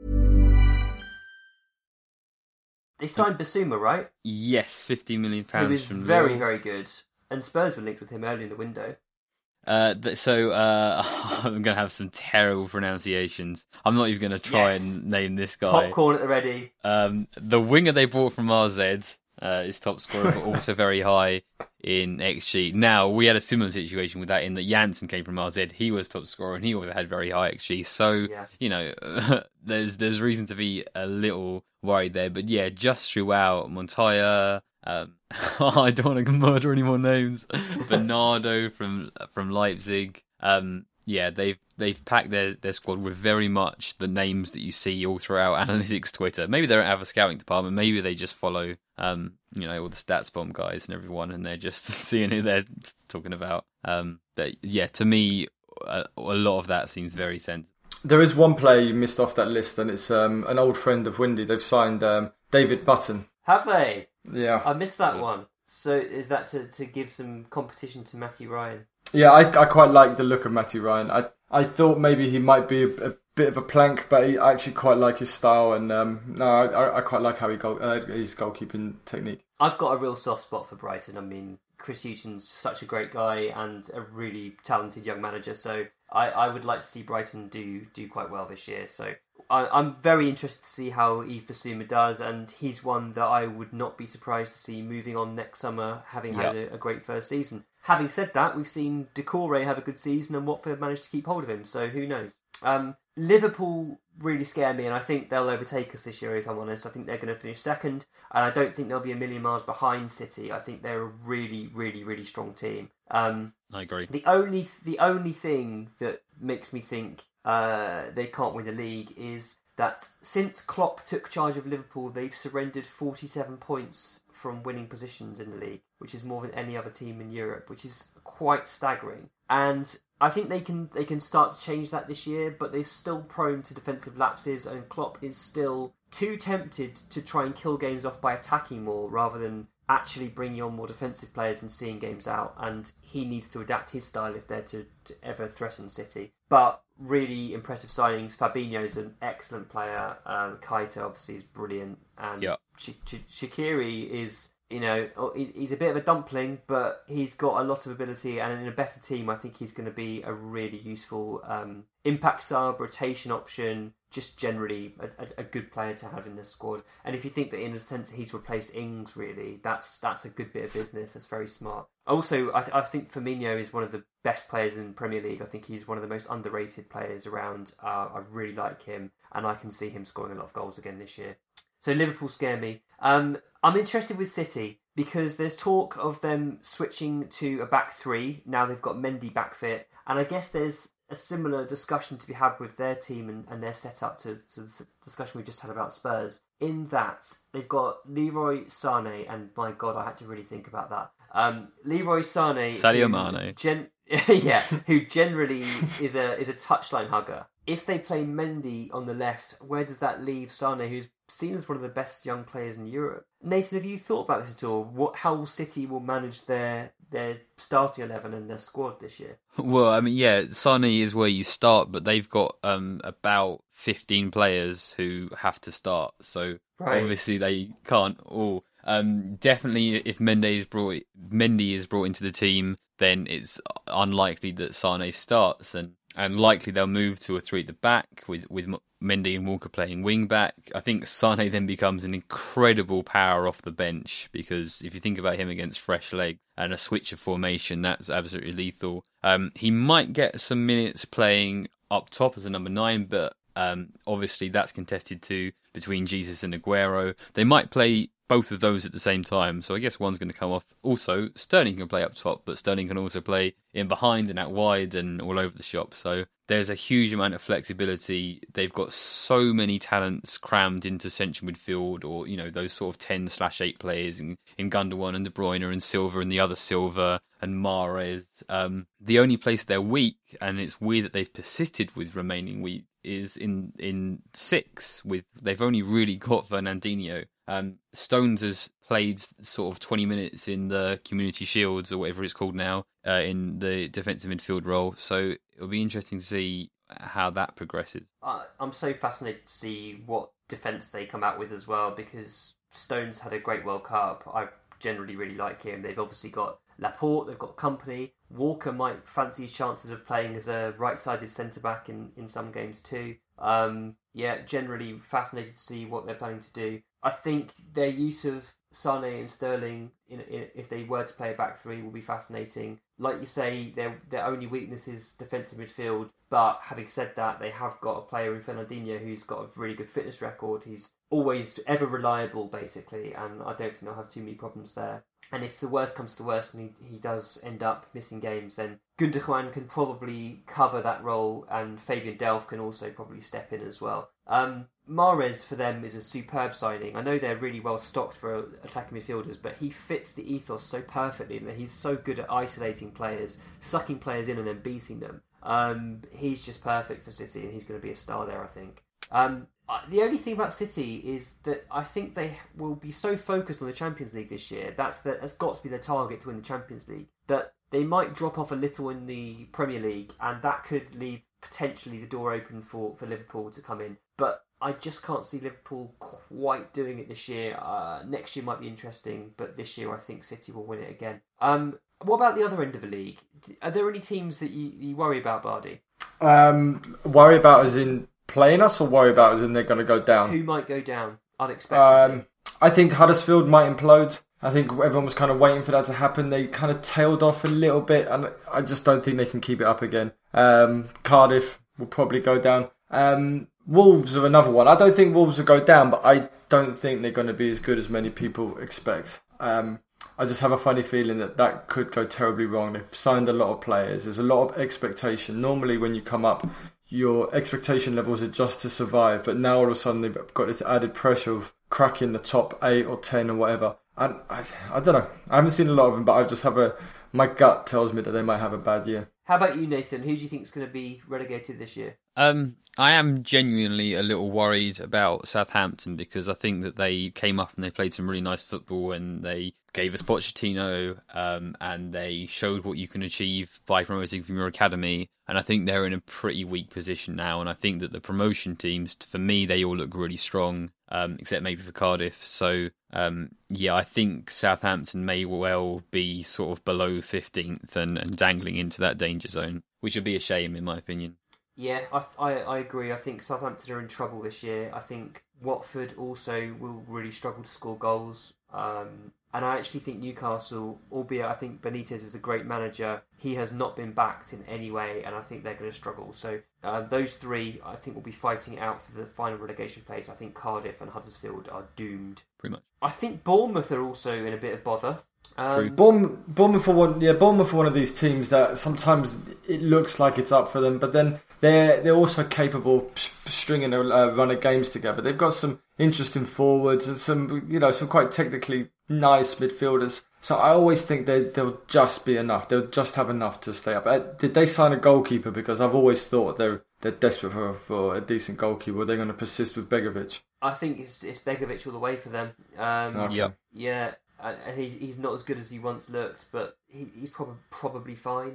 B: They signed Basuma, right?
A: Yes, £50 million
B: He was
A: from
B: very,
A: Lille.
B: very good. And Spurs were linked with him early in the window.
A: I'm going to have some terrible pronunciations. I'm not even going to try and name this guy.
B: Popcorn at the ready.
A: The winger they bought from RZ is top scorer, but also very high in XG. Now, we had a similar situation with that in that Janssen came from RZ. He was top scorer, and he also had very high XG. So, there's reason to be a little worried there. But yeah, just throughout, Montoya... I don't want to murder any more names. Bernardo from Leipzig. They've packed their squad with very much the names that you see all throughout analytics Twitter. Maybe they don't have a scouting department. Maybe they just follow all the stats bomb guys and everyone, and they're just seeing who they're talking about. But yeah, to me, a lot of that seems very sensible.
C: There is one player you missed off that list, and it's an old friend of Windy. They've signed David Button.
B: Have they?
C: Yeah.
B: I missed that one. So is that to give some competition to Matty Ryan?
C: Yeah, I quite like the look of Matty Ryan. I thought maybe he might be a bit of a plank, but I actually quite like his style, and I quite like how his goalkeeping technique.
B: I've got a real soft spot for Brighton. I mean, Chris Hughton's such a great guy and a really talented young manager, so I would like to see Brighton do quite well this year. So I'm very interested to see how Yves Bissouma does, and he's one that I would not be surprised to see moving on next summer, having had a great first season. Having said that, we've seen Doucouré have a good season, and Watford managed to keep hold of him, so who knows? Liverpool really scare me, and I think they'll overtake us this year, if I'm honest. I think they're going to finish second, and I don't think they'll be a million miles behind City. I think they're a really, really, really strong team.
A: I agree.
B: The only thing that makes me think they can't win the league is that since Klopp took charge of Liverpool, they've surrendered 47 points from winning positions in the league, which is more than any other team in Europe, which is quite staggering. And I think they can start to change that this year, but they're still prone to defensive lapses, and Klopp is still too tempted to try and kill games off by attacking more rather than actually bringing on more defensive players and seeing games out. And he needs to adapt his style if they're to ever threaten City. But really impressive signings. Fabinho's an excellent player. Keita obviously is brilliant, and Shaqiri is, he's a bit of a dumpling, but he's got a lot of ability, and in a better team I think he's going to be a really useful impact sub, rotation option, just generally a good player to have in the squad. And if you think that in a sense he's replaced Ings, really, that's a good bit of business. That's very smart. Also, I think Firmino is one of the best players in the Premier League. I think he's one of the most underrated players around. I really like him, and I can see him scoring a lot of goals again this year. So Liverpool scare me. I'm interested with City because there's talk of them switching to a back three. Now they've got Mendy back fit. And I guess there's a similar discussion to be had with their team and their setup to the discussion we just had about Spurs. In that, they've got Leroy Sané, and my God, I had to really think about that. Leroy Sané...
A: Sadio Mane.
B: Who generally is a touchline hugger. If they play Mendy on the left, where does that leave Sané, who's seen as one of the best young players in Europe? Nathan, have you thought about this at all? How City will manage their starting 11 and their squad this year?
A: Well, I mean, Sané is where you start, but they've got about 15 players who have to start, so obviously they can't all. Definitely, if Mendy is brought into the team, then it's unlikely that Sané starts, and likely they'll move to a three at the back with Mendy and Walker playing wing back. I think Sané then becomes an incredible power off the bench, because if you think about him against fresh legs and a switch of formation, that's absolutely lethal. He might get some minutes playing up top as a number 9, but obviously that's contested too between Jesus and Aguero. They might play both of those at the same time, so I guess one's going to come off. Also, Sterling can play up top, but Sterling can also play in behind and out wide and all over the shop, so there's a huge amount of flexibility. They've got so many talents crammed into central midfield, or those sort of 10/8 players in Gundogan and De Bruyne and Silva and the other Silva and Mahrez. The only place they're weak, and it's weird that they've persisted with remaining weak, is in 6. They've only really got Fernandinho. Stones has played sort of 20 minutes in the Community Shields, or whatever it's called now, in the defensive midfield role. So it'll be interesting to see how that progresses.
B: I'm so fascinated to see what defence they come out with as well, because Stones had a great World Cup. I generally really like him. They've obviously got Laporte, they've got company. Walker might fancy his chances of playing as a right-sided centre-back in some games too. Generally fascinated to see what they're planning to do. I think their use of Sané and Sterling, if they were to play a back three, will be fascinating. Like you say, their only weakness is defensive midfield, but having said that, they have got a player in Fernandinho who's got a really good fitness record. He's always ever reliable, basically, and I don't think they'll have too many problems there. And if the worst comes to the worst and he does end up missing games, then Gundogan can probably cover that role, and Fabian Delph can also probably step in as well. Mahrez for them is a superb signing. I know they're really well stocked for attacking midfielders, but he fits the ethos so perfectly, and he's so good at isolating players, sucking players in and then beating them. He's just perfect for City, and he's going to be a star there, I think. The only thing about City is that I think they will be so focused on the Champions League this year. That's got to be their target, to win the Champions League, that they might drop off a little in the Premier League, and that could leave potentially the door open for Liverpool to come in. But I just can't see Liverpool quite doing it this year. Next year might be interesting, but this year I think City will win it again. What about the other end of the league? Are there any teams that you worry about, Bardi?
C: Worry about as in playing us, or worry about as in they're going to go down?
B: Who might go down unexpectedly?
C: I think Huddersfield might implode. I think everyone was kind of waiting for that to happen. They kind of tailed off a little bit, and I just don't think they can keep it up again. Cardiff will probably go down. Wolves are another one. I don't think Wolves will go down, but I don't think they're going to be as good as many people expect. I just have a funny feeling that could go terribly wrong. They've signed a lot of players. There's a lot of expectation. Normally when you come up, your expectation levels are just to survive, but now all of a sudden they've got this added pressure of cracking the top 8 or 10 or whatever. And I don't know. I haven't seen a lot of them, but I just have my gut tells me that they might have a bad year.
B: How about you, Nathan? Who do you think is going to be relegated this year?
A: I am genuinely a little worried about Southampton because I think that they came up and they played some really nice football and they gave us Pochettino and they showed what you can achieve by promoting from your academy. And I think they're in a pretty weak position now. And I think that the promotion teams, for me, they all look really strong, except maybe for Cardiff. So, I think Southampton may well be sort of below 15th and dangling into that danger zone, which would be a shame in my opinion.
B: Yeah, I agree. I think Southampton are in trouble this year. I think Watford also will really struggle to score goals. And I actually think Newcastle, albeit I think Benitez is a great manager, he has not been backed in any way, and I think they're going to struggle. So those three, I think, will be fighting it out for the final relegation place. I think Cardiff and Huddersfield are doomed.
A: Pretty much.
B: I think Bournemouth are also in a bit of bother.
C: Bournemouth are one of these teams that sometimes it looks like it's up for them, but then they're also capable of stringing a run of games together. They've got some interesting forwards and some quite technically nice midfielders. So I always think they'll just be enough. They'll just have enough to stay up. Did they sign a goalkeeper? Because I've always thought they're desperate for a decent goalkeeper. Are they going to persist with Begovic?
B: I think it's Begovic all the way for them.
C: Okay.
B: Yeah. And he's not as good as he once looked, but he's probably fine.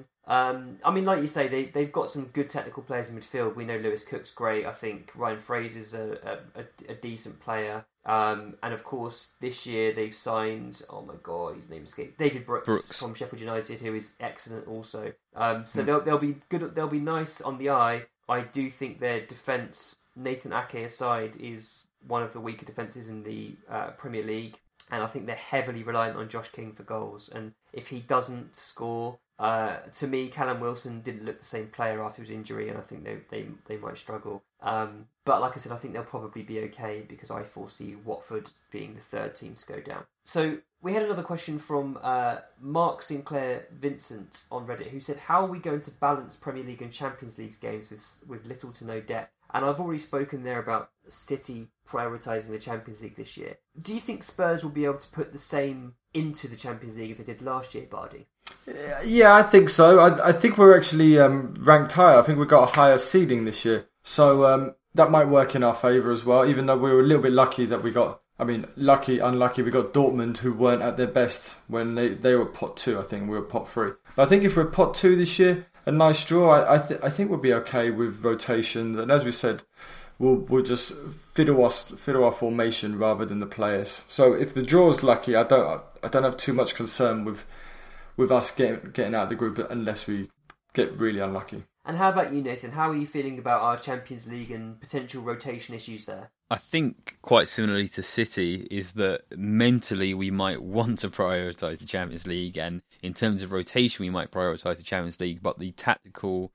B: I mean, like you say, they've got some good technical players in midfield. We know Lewis Cook's great. I think Ryan Fraser's a decent player. And of course, this year they've signed, oh my god, his name escapes, David Brooks from Sheffield United, who is excellent also. So they'll be good. They'll be nice on the eye. I do think their defence, Nathan Ake aside, is one of the weaker defences in the Premier League. And I think they're heavily reliant on Josh King for goals. And if he doesn't score, to me, Callum Wilson didn't look the same player after his injury, and I think they might struggle. But like I said, I think they'll probably be okay because I foresee Watford being the third team to go down. So we had another question from Mark Sinclair Vincent on Reddit, who said, how are we going to balance Premier League and Champions League games with little to no depth? And I've already spoken there about City prioritising the Champions League this year. Do you think Spurs will be able to put the same into the Champions League as they did last year, Bardi?
C: Yeah, I think so. I think we're actually ranked higher. I think we've got a higher seeding this year. So that might work in our favour as well, even though we were a little bit lucky that we got... I mean, unlucky, we got Dortmund, who weren't at their best when they were pot 2, I think. We were pot 3. But I think if we're pot 2 this year, a nice draw, I think we'll be okay with rotations. And as we said, we'll just fiddle our formation rather than the players. So if the draw's lucky, I don't have too much concern with us getting out of the group unless we get really unlucky.
B: And how about you, Nathan? How are you feeling about our Champions League and potential rotation issues there?
A: I think quite similarly to City is that mentally we might want to prioritise the Champions League, and in terms of rotation we might prioritise the Champions League, but the tactical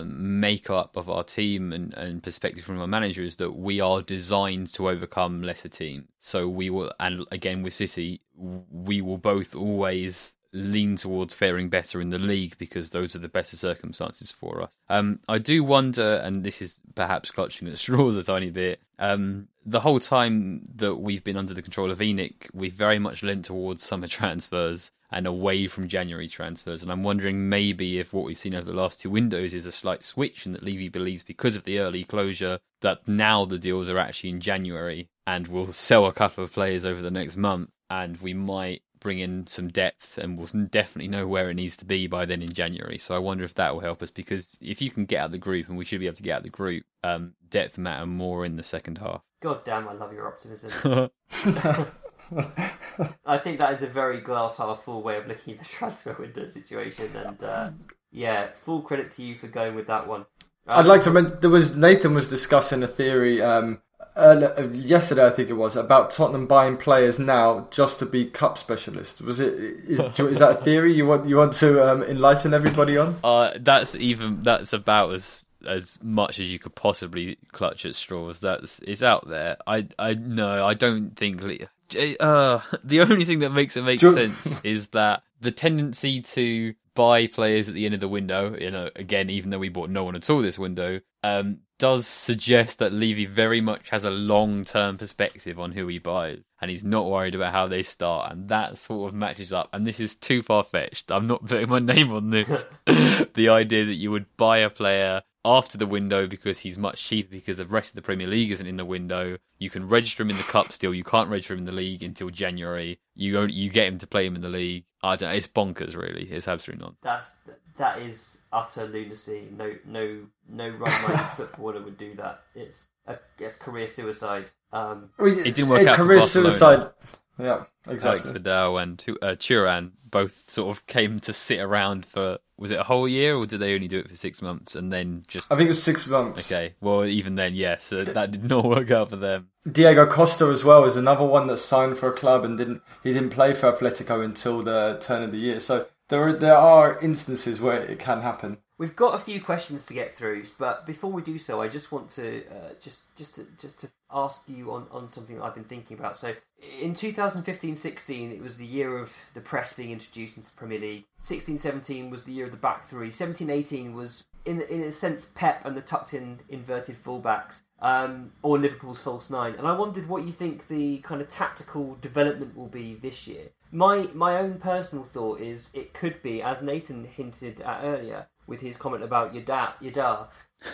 A: make-up of our team and perspective from our manager is that we are designed to overcome lesser teams. So we will, and again with City, we will both always lean towards faring better in the league because those are the better circumstances for us. I do wonder, and this is perhaps clutching at straws a tiny bit, the whole time that we've been under the control of ENIC, we've very much lent towards summer transfers and away from January transfers. And I'm wondering maybe if what we've seen over the last 2 windows is a slight switch and that Levy believes because of the early closure that now the deals are actually in January and we'll sell a couple of players over the next month and we might bring in some depth and we'll definitely know where it needs to be by then in January. So I wonder if that will help us, because if you can get out of the group, and we should be able to get out of the group, depth matter more in the second half. God
B: damn, I love your optimism. I think that is a very glass half full way of looking at the transfer window situation, and full credit to you for going with that one.
C: I'd like to mention, Nathan was discussing a theory yesterday, I think it was, about Tottenham buying players now just to be cup specialists. Is that a theory you want to enlighten everybody on?
A: That's about as much as you could possibly clutch at straws. It's out there. I don't think. The only thing that makes it make sense is that the tendency to buy players at the end of the window, again, even though we bought no one at all this window, does suggest that Levy very much has a long-term perspective on who he buys, and he's not worried about how they start, and that sort of matches up. And this is too far-fetched. I'm not putting my name on this. The idea that you would buy a player after the window because he's much cheaper because the rest of the Premier League isn't in the window. You can register him in the Cup still. You can't register him in the league until January. You get him to play him in the league. I don't know. It's bonkers, really. It's absolutely nonsense.
B: That is utter lunacy. No right-minded footballer would do that. It's career suicide.
A: It didn't work out
C: career
A: for Barcelona.
C: suicide. Yeah, exactly.
A: Alex Vidal and Thuram both sort of came to sit around for, was it a whole year, or did they only do it for 6 months and then just...
C: I think it was 6 months.
A: Okay, well, even then, yes, that did not work out for them.
C: Diego Costa as well is another one that signed for a club and didn't play for Atletico until the turn of the year. So there are instances where it can happen.
B: We've got a few questions to get through, but before we do so, I just want to just to ask you on something that I've been thinking about. So, in 2015-16, it was the year of the press being introduced into the Premier League. 16-17 was the year of the back three. 17-18 was, in a sense, Pep and the tucked-in inverted fullbacks, or Liverpool's false nine. And I wondered what you think the kind of tactical development will be this year. My own personal thought is it could be, as Nathan hinted at earlier, with his comment about Yadar,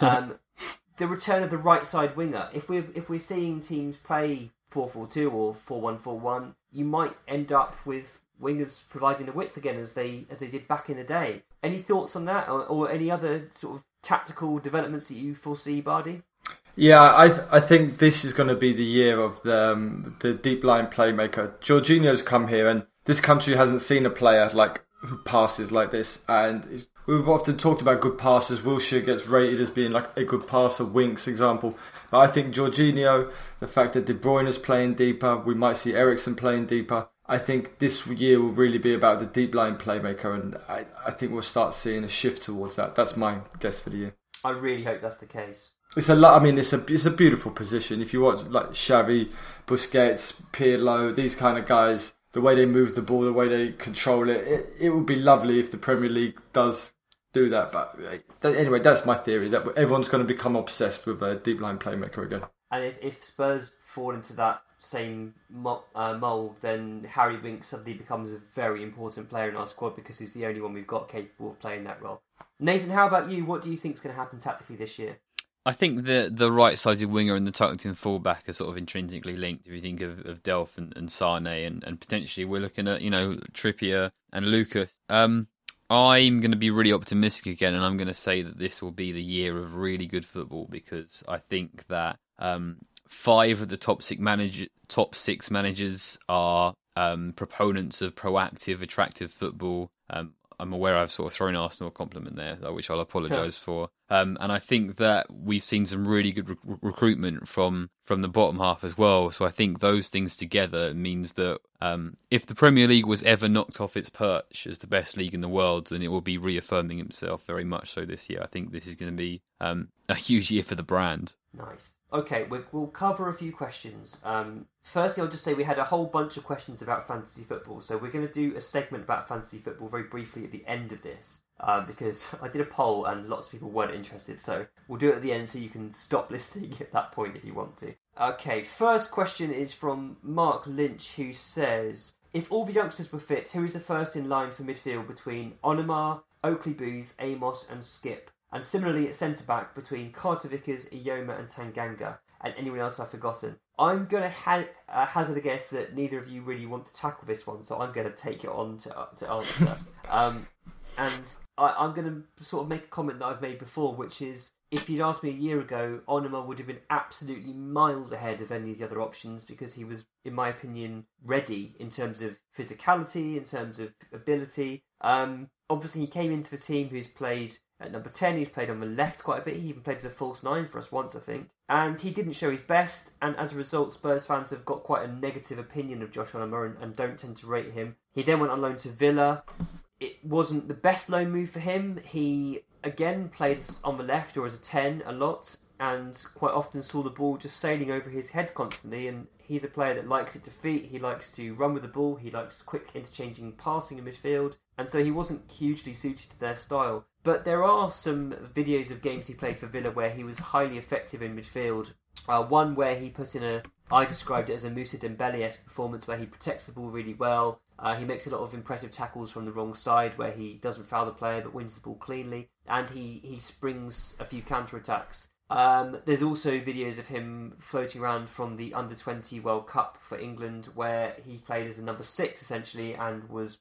B: the return of the right side winger. If we're seeing teams play 4-4-2 or 4-1-4-1, you might end up with wingers providing the width again as they did back in the day. Any thoughts on that, or any other sort of tactical developments that you foresee, Bardi?
C: Yeah, I think this is going to be the year of the deep line playmaker. Jorginho's come here, and this country hasn't seen a player who passes like this, and we've often talked about good passes. Wilshere gets rated as being like a good passer, Winks example. But I think Jorginho, the fact that De Bruyne is playing deeper, we might see Eriksen playing deeper. I think this year will really be about the deep line playmaker, and I think we'll start seeing a shift towards that. That's my guess for the year.
B: I really hope that's the case.
C: It's a lot. I mean, it's a beautiful position. If you watch like Xavi, Busquets, Pirlo, these kind of guys, the way they move the ball, the way they control it would be lovely if the Premier League does do that. But anyway, that's my theory, that everyone's going to become obsessed with a deep line playmaker again.
B: And if Spurs fall into that same mould, then Harry Winks suddenly becomes a very important player in our squad because he's the only one we've got capable of playing that role. Nathan, how about you? What do you think is going to happen tactically this year?
A: I think the right-sided winger and the tucked-in fullback are sort of intrinsically linked. If you think of Delph and Sane, and potentially we're looking at Trippier and Lucas. I'm going to be really optimistic again, and I'm going to say that this will be the year of really good football, because I think that 5 of the top six managers are proponents of proactive, attractive football. I'm aware I've sort of thrown Arsenal a compliment there, which I'll apologise for. And I think that we've seen some really good recruitment from the bottom half as well. So I think those things together means that if the Premier League was ever knocked off its perch as the best league in the world, then it will be reaffirming itself very much so this year. I think this is going to be a huge year for the brand.
B: Nice. Okay, we'll cover a few questions. Firstly, I'll just say we had a whole bunch of questions about fantasy football, so we're going to do a segment about fantasy football very briefly at the end of this, because I did a poll and lots of people weren't interested, so we'll do it at the end so you can stop listening at that point if you want to. Okay, first question is from Mark Lynch, who says, if all the youngsters were fit, who is the first in line for midfield between Onomar, Oakley Booth, Amos and Skip? And similarly at centre-back between Carter Vickers, Iyoma and Tanganga, and anyone else I've forgotten. I'm going to hazard a guess that neither of you really want to tackle this one, so I'm going to take it on to answer. And I'm going to sort of make a comment that I've made before, which is, if you'd asked me a year ago, Onomar would have been absolutely miles ahead of any of the other options, because he was, in my opinion, ready in terms of physicality, in terms of ability. Obviously, he came into the team who's played at number 10, he's played on the left quite a bit. He even played as a false 9 for us once, I think. And he didn't show his best, and as a result, Spurs fans have got quite a negative opinion of Josh Onomar and don't tend to rate him. He then went on loan to Villa. It wasn't the best loan move for him. He, again, played on the left or as a 10 a lot. and quite often saw the ball just sailing over his head constantly. And he's a player that likes it to feet. He likes to run with the ball. He likes quick interchanging passing in midfield. And so he wasn't hugely suited to their style. But there are some videos of games he played for Villa where he was highly effective in midfield. One where he put in I described it as a Moussa Dembele-esque performance where he protects the ball really well. He makes a lot of impressive tackles from the wrong side where he doesn't foul the player but wins the ball cleanly. And he springs a few counter-attacks. There's also videos of him floating around from the Under-20 World Cup for England where he played as a number 6 essentially and was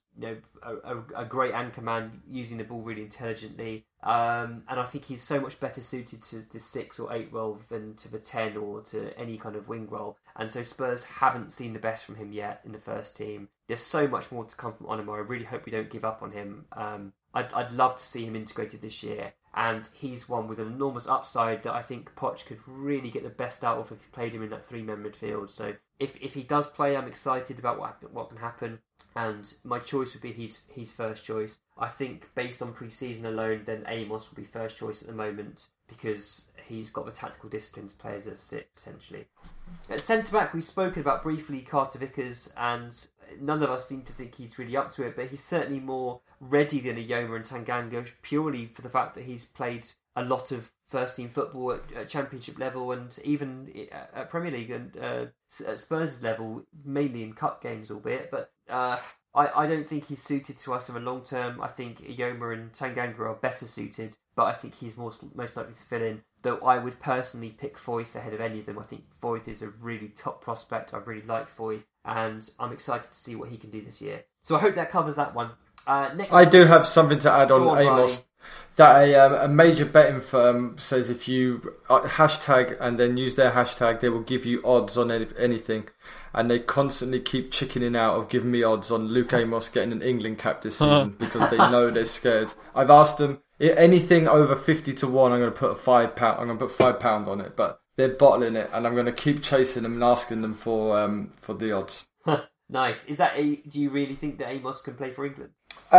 B: a great anchor man using the ball really intelligently. And I think he's so much better suited to the 6 or 8 role than to the 10 or to any kind of wing role. And so Spurs haven't seen the best from him yet in the first team. There's so much more to come from Onana. I really hope we don't give up on him. I'd love to see him integrated this year. And he's one with an enormous upside that I think Poch could really get the best out of if he played him in that 3-man midfield. So if he does play, I'm excited about what can happen. And my choice would be his first choice. I think based on pre-season alone, then Amos will be first choice at the moment because he's got the tactical discipline to play as a 6, essentially. At centre-back, we've spoken about briefly Carter Vickers, and none of us seem to think he's really up to it, but he's certainly more ready than Ayoma and Tanganga, purely for the fact that he's played a lot of first-team football at Championship level and even at Premier League and at Spurs' level, mainly in cup games, albeit. But I don't think he's suited to us in the long term. I think Ayoma and Tanganga are better suited, but I think he's most likely to fill in. Though I would personally pick Foyth ahead of any of them. I think Foyth is a really top prospect. I really like Foyth, and I'm excited to see what he can do this year. So I hope that covers that one. Next,
C: I do have something to add on Amos. That a major betting firm says if you hashtag and then use their hashtag, they will give you odds on anything. And they constantly keep chickening out of giving me odds on Luke Amos getting an England cap this season because they know they're scared. I've asked them anything over 50 to 1. I'm going to put £5. I'm going to put £5 on it, but they're bottling it, and I'm going to keep chasing them and asking them for the odds.
B: Nice. Is that do you really think that Amos can play for England?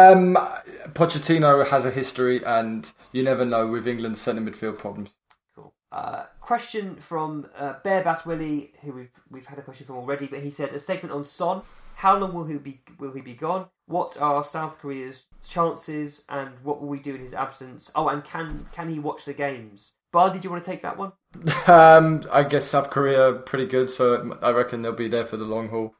C: Pochettino has a history, and you never know with England's centre midfield problems.
B: Cool. Question from Bear Bass Willie, who we've had a question from already, but he said a segment on Son. How long will he be gone? What are South Korea's chances, and what will we do in his absence? Oh, and can he watch the games? Bard, did you want to take that one?
C: I guess South Korea pretty good, so I reckon they'll be there for the long haul.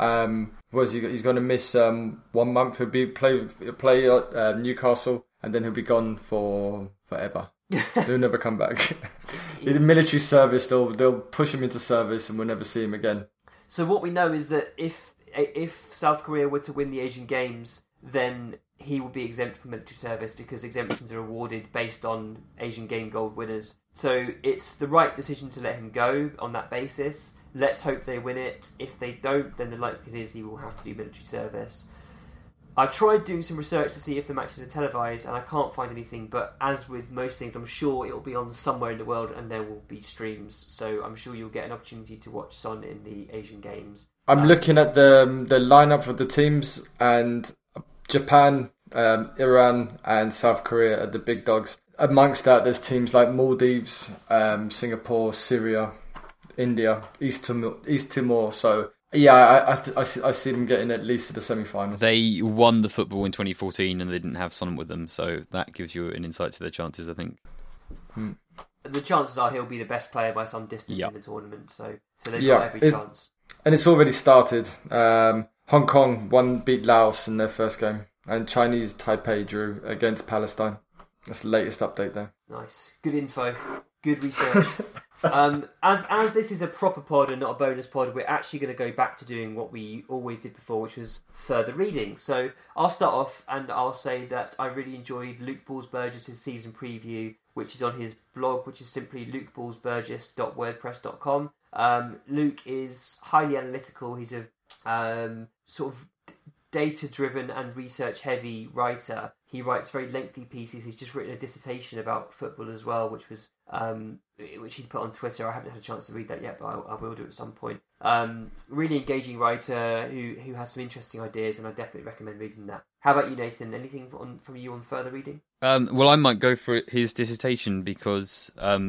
C: He's going to miss 1 month. He'll play Newcastle, and then he'll be gone for forever. He'll never come back. In military service, they'll push him into service, and we'll never see him again.
B: So what we know is that if South Korea were to win the Asian Games, then he will be exempt from military service because exemptions are awarded based on Asian Game gold winners. So it's the right decision to let him go on that basis. Let's hope they win it. If they don't, then the likelihood is he will have to do military service. I've tried doing some research to see if the matches are televised, and I can't find anything, but as with most things, I'm sure it'll be on somewhere in the world and there will be streams, so I'm sure you'll get an opportunity to watch Son in the Asian Games.
C: I'm looking at the lineup of the teams, and Japan, Iran and South Korea are the big dogs. Amongst that, there's teams like Maldives, Singapore, Syria, India, East Timor. So yeah, I see them getting at least to the semi-final.
A: They won the football in 2014 and they didn't have Son with them, so that gives you an insight to their chances, I think.
B: The chances are he'll be the best player by some distance in the tournament, so they've got every chance. And
C: it's already started. Hong Kong beat Laos in their first game, and Chinese Taipei drew against Palestine. That's the latest update there.
B: Nice. Good info. Good research. As this is a proper pod and not a bonus pod, we're actually going to go back to doing what we always did before, which was further reading. So I'll start off and I'll say that I really enjoyed Luke Balls-Burgess' season preview, which is on his blog, which is simply lukeballsburgess.wordpress.com. Luke is highly analytical. He's a sort of data-driven and research-heavy writer. He writes very lengthy pieces. He's just written a dissertation about football as well, which he put on Twitter. I haven't had a chance to read that yet, but I will do at some point. Really engaging writer who has some interesting ideas, and I definitely recommend reading that. How about you, Nathan? Anything from you on further reading?
A: Well, I might go for his dissertation because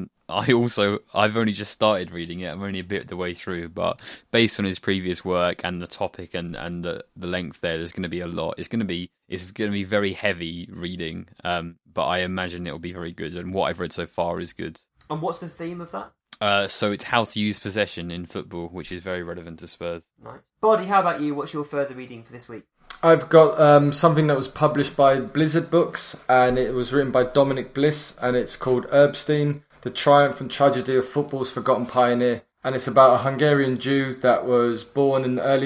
A: I've only just started reading it. I'm only a bit of the way through, but based on his previous work and the topic and the length there's going to be a lot. It's going to be very heavy reading, but I imagine it'll be very good. And what I've read so far is good.
B: And what's the theme of that?
A: So it's how to use possession in football, which is very relevant to Spurs.
B: Nice. Boddy, how about you? What's your further reading for this week?
C: I've got something that was published by Blizzard Books, and it was written by Dominic Bliss, and it's called Erbstein, The Triumph and Tragedy of Football's Forgotten Pioneer. And it's about a Hungarian Jew that was born in the early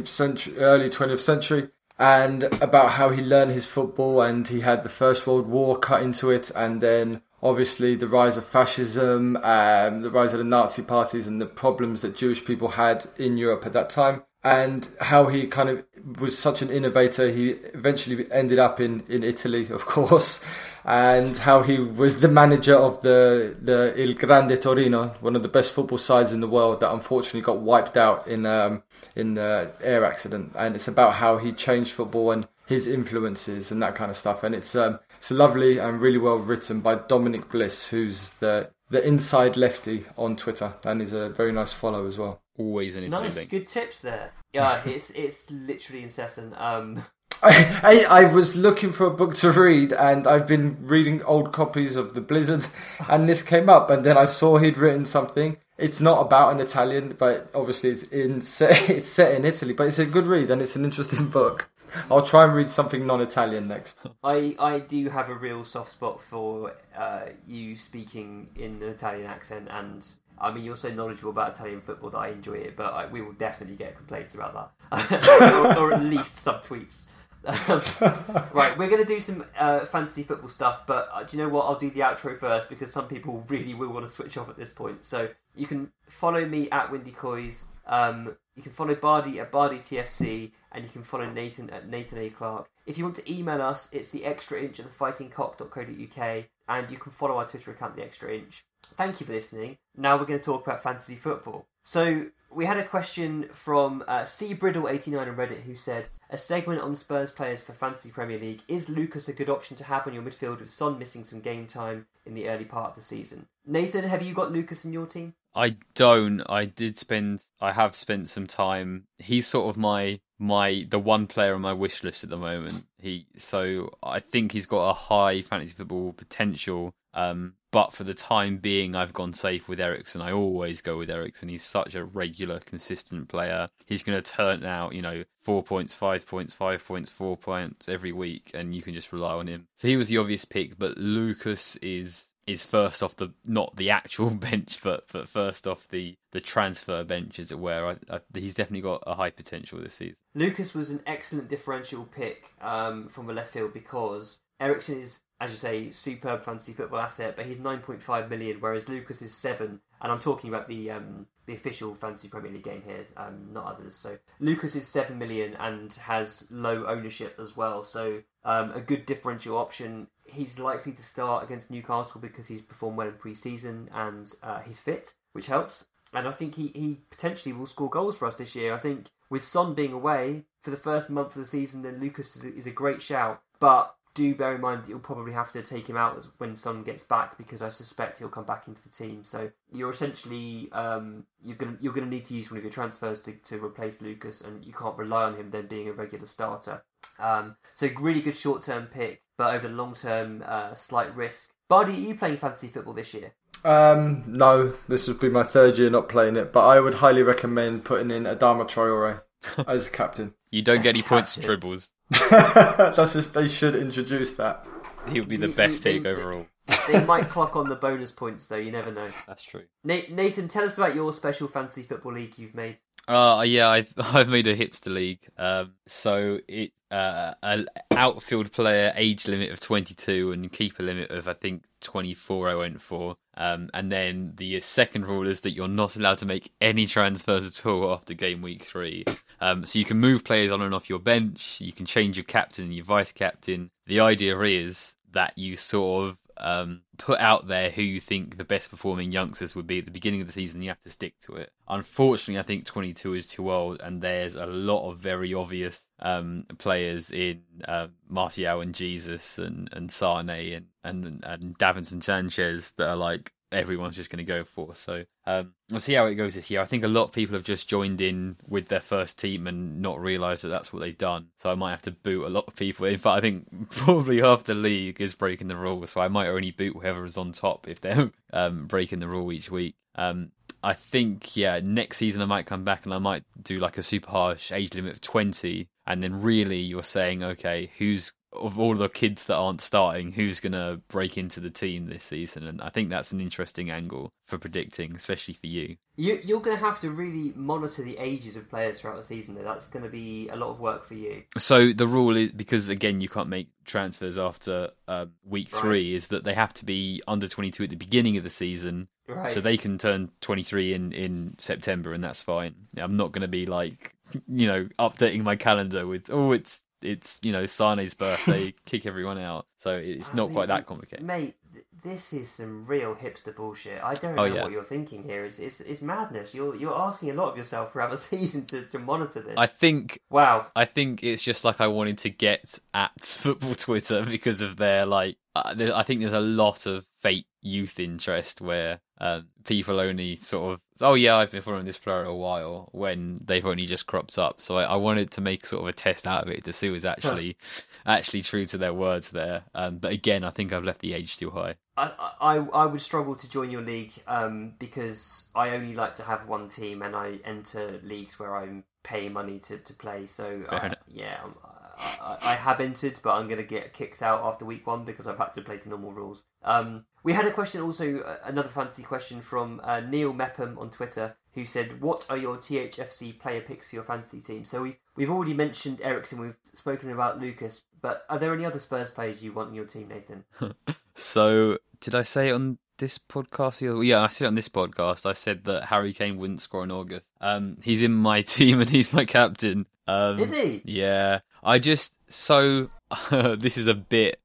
C: 20th century, and about how he learned his football, and he had the First World War cut into it, and then obviously the rise of fascism, the rise of the Nazi parties, and the problems that Jewish people had in Europe at that time. And how he kind of was such an innovator. He eventually ended up in Italy, of course, and how he was the manager of the Il Grande Torino, one of the best football sides in the world, that unfortunately got wiped out in the air accident. And it's about how he changed football and his influences and that kind of stuff. And it's lovely and really well written by Dominic Bliss, who's the inside lefty on Twitter, and he's a very nice follow as well.
A: Always an Italy
B: nice,
A: link.
B: good tips there. Yeah, it's literally incessant.
C: I was looking for a book to read, and I've been reading old copies of the Blizzard, and this came up, and then I saw he'd written something. It's not about an Italian, but obviously it's set in Italy, but it's a good read, and it's an interesting book. I'll try and read something non-Italian next.
B: I do have a real soft spot for you speaking in an Italian accent, and I mean, you're so knowledgeable about Italian football that I enjoy it, but we will definitely get complaints about that. or at least some tweets. Right, we're going to do some fantasy football stuff, but do you know what? I'll do the outro first because some people really will want to switch off at this point. So you can follow me at Windy Coys. You can follow Bardi at BardyTFC, and you can follow Nathan at Nathan A. Clark. If you want to email us, it's the extra inch at thefightingcock.co.uk, and you can follow our Twitter account, the extra inch. Thank you for listening. Now we're going to talk about fantasy football. So we had a question from CBriddle89 on Reddit, who said, a segment on Spurs players for Fantasy Premier League. Is Lucas a good option to have on your midfield with Son missing some game time in the early part of the season? Nathan, have you got Lucas in your team?
A: I don't. I have spent some time. He's sort of the one player on my wish list at the moment. So I think he's got a high fantasy football potential. But for the time being, I've gone safe with Eriksen. I always go with Eriksen. He's such a regular, consistent player. He's going to turn out, 4 points, 5 points, 5 points, 4 points every week, and you can just rely on him. So he was the obvious pick, but Lucas is first off not the actual bench, but first off the transfer bench, as it were. He's definitely got a high potential this season.
B: Lucas was an excellent differential pick from the left field because Eriksen is, as you say, superb fantasy football asset, but he's 9.5 million, whereas Lucas is 7. And I'm talking about the official Fantasy Premier League game here, not others. So Lucas is 7 million and has low ownership as well. So a good differential option. He's likely to start against Newcastle because he's performed well in pre-season and he's fit, which helps. And I think he potentially will score goals for us this year. I think with Son being away for the first month of the season, then Lucas is a great shout. But do bear in mind that you'll probably have to take him out when Son gets back, because I suspect he'll come back into the team. So you're essentially you're gonna need to use one of your transfers to replace Lucas, and you can't rely on him then being a regular starter. So really good short-term pick, but over the long term, slight risk. Bardi, are you playing fantasy football this year?
C: No, this would be my third year not playing it, but I would highly recommend putting in Adama Traore as captain.
A: You don't get any points for dribbles.
C: They should introduce that.
A: He would be the best pick overall.
B: They might clock on the bonus points, though. You never know.
A: That's true.
B: Nathan, tell us about your special fantasy football league you've made.
A: Yeah, I've made a hipster league. So it an outfield player age limit of 22 and keeper limit of I think 24. I went for. And then the second rule is that you're not allowed to make any transfers at all after game week 3. So you can move players on and off your bench. You can change your captain and your vice captain. The idea is that you sort of put out there who you think the best performing youngsters would be at the beginning of the season. You have to stick to it. Unfortunately, I think 22 is too old, and there's a lot of very obvious players in Martial and Jesus and Sane and Davinson Sanchez that are like everyone's just going to go for. So we'll see how it goes this year. I think a lot of people have just joined in with their first team and not realised that that's what they've done. So I might have to boot a lot of people. In fact, I think probably half the league is breaking the rule. So I might only boot whoever is on top if they're breaking the rule each week. I think, next season I might come back and I might do like a super harsh age limit of 20. And then really you're saying, okay, who's of all the kids that aren't starting, who's going to break into the team this season? And I think that's an interesting angle for predicting, especially for you.
B: You're going to have to really monitor the ages of players throughout the season, though. That's going to be a lot of work for you.
A: So the rule is, because again, you can't make transfers after week 3, is that they have to be under 22 at the beginning of the season.
B: Right.
A: So they can turn 23 in September, and that's fine. I'm not going to be like, updating my calendar with, it's Sane's birthday, kick everyone out. So it's not quite that complicated.
B: Mate, this is some real hipster bullshit. I don't know what you're thinking here. It's madness. You're asking a lot of yourself throughout the season to monitor this.
A: I think it's just like I wanted to get at football Twitter because of their I think there's a lot of fake youth interest where people only sort of, I've been following this player a while, when they've only just cropped up. So I wanted to make sort of a test out of it to see who's actually true to their words there. But again, I think I've left the age too high.
B: I would struggle to join your league because I only like to have one team, and I enter leagues where I'm paying money to play. So I have entered, but I'm going to get kicked out after week 1 because I've had to play to normal rules. We had a question also, another fantasy question from Neil Mepham on Twitter, who said, what are your THFC player picks for your fantasy team? So we've already mentioned Eriksen, we've spoken about Lucas, but are there any other Spurs players you want in your team, Nathan?
A: So, did I say it on this podcast? Yeah, I said it on this podcast. I said that Harry Kane wouldn't score in August. He's in my team and he's my captain.
B: Is he?
A: Yeah. This is a bit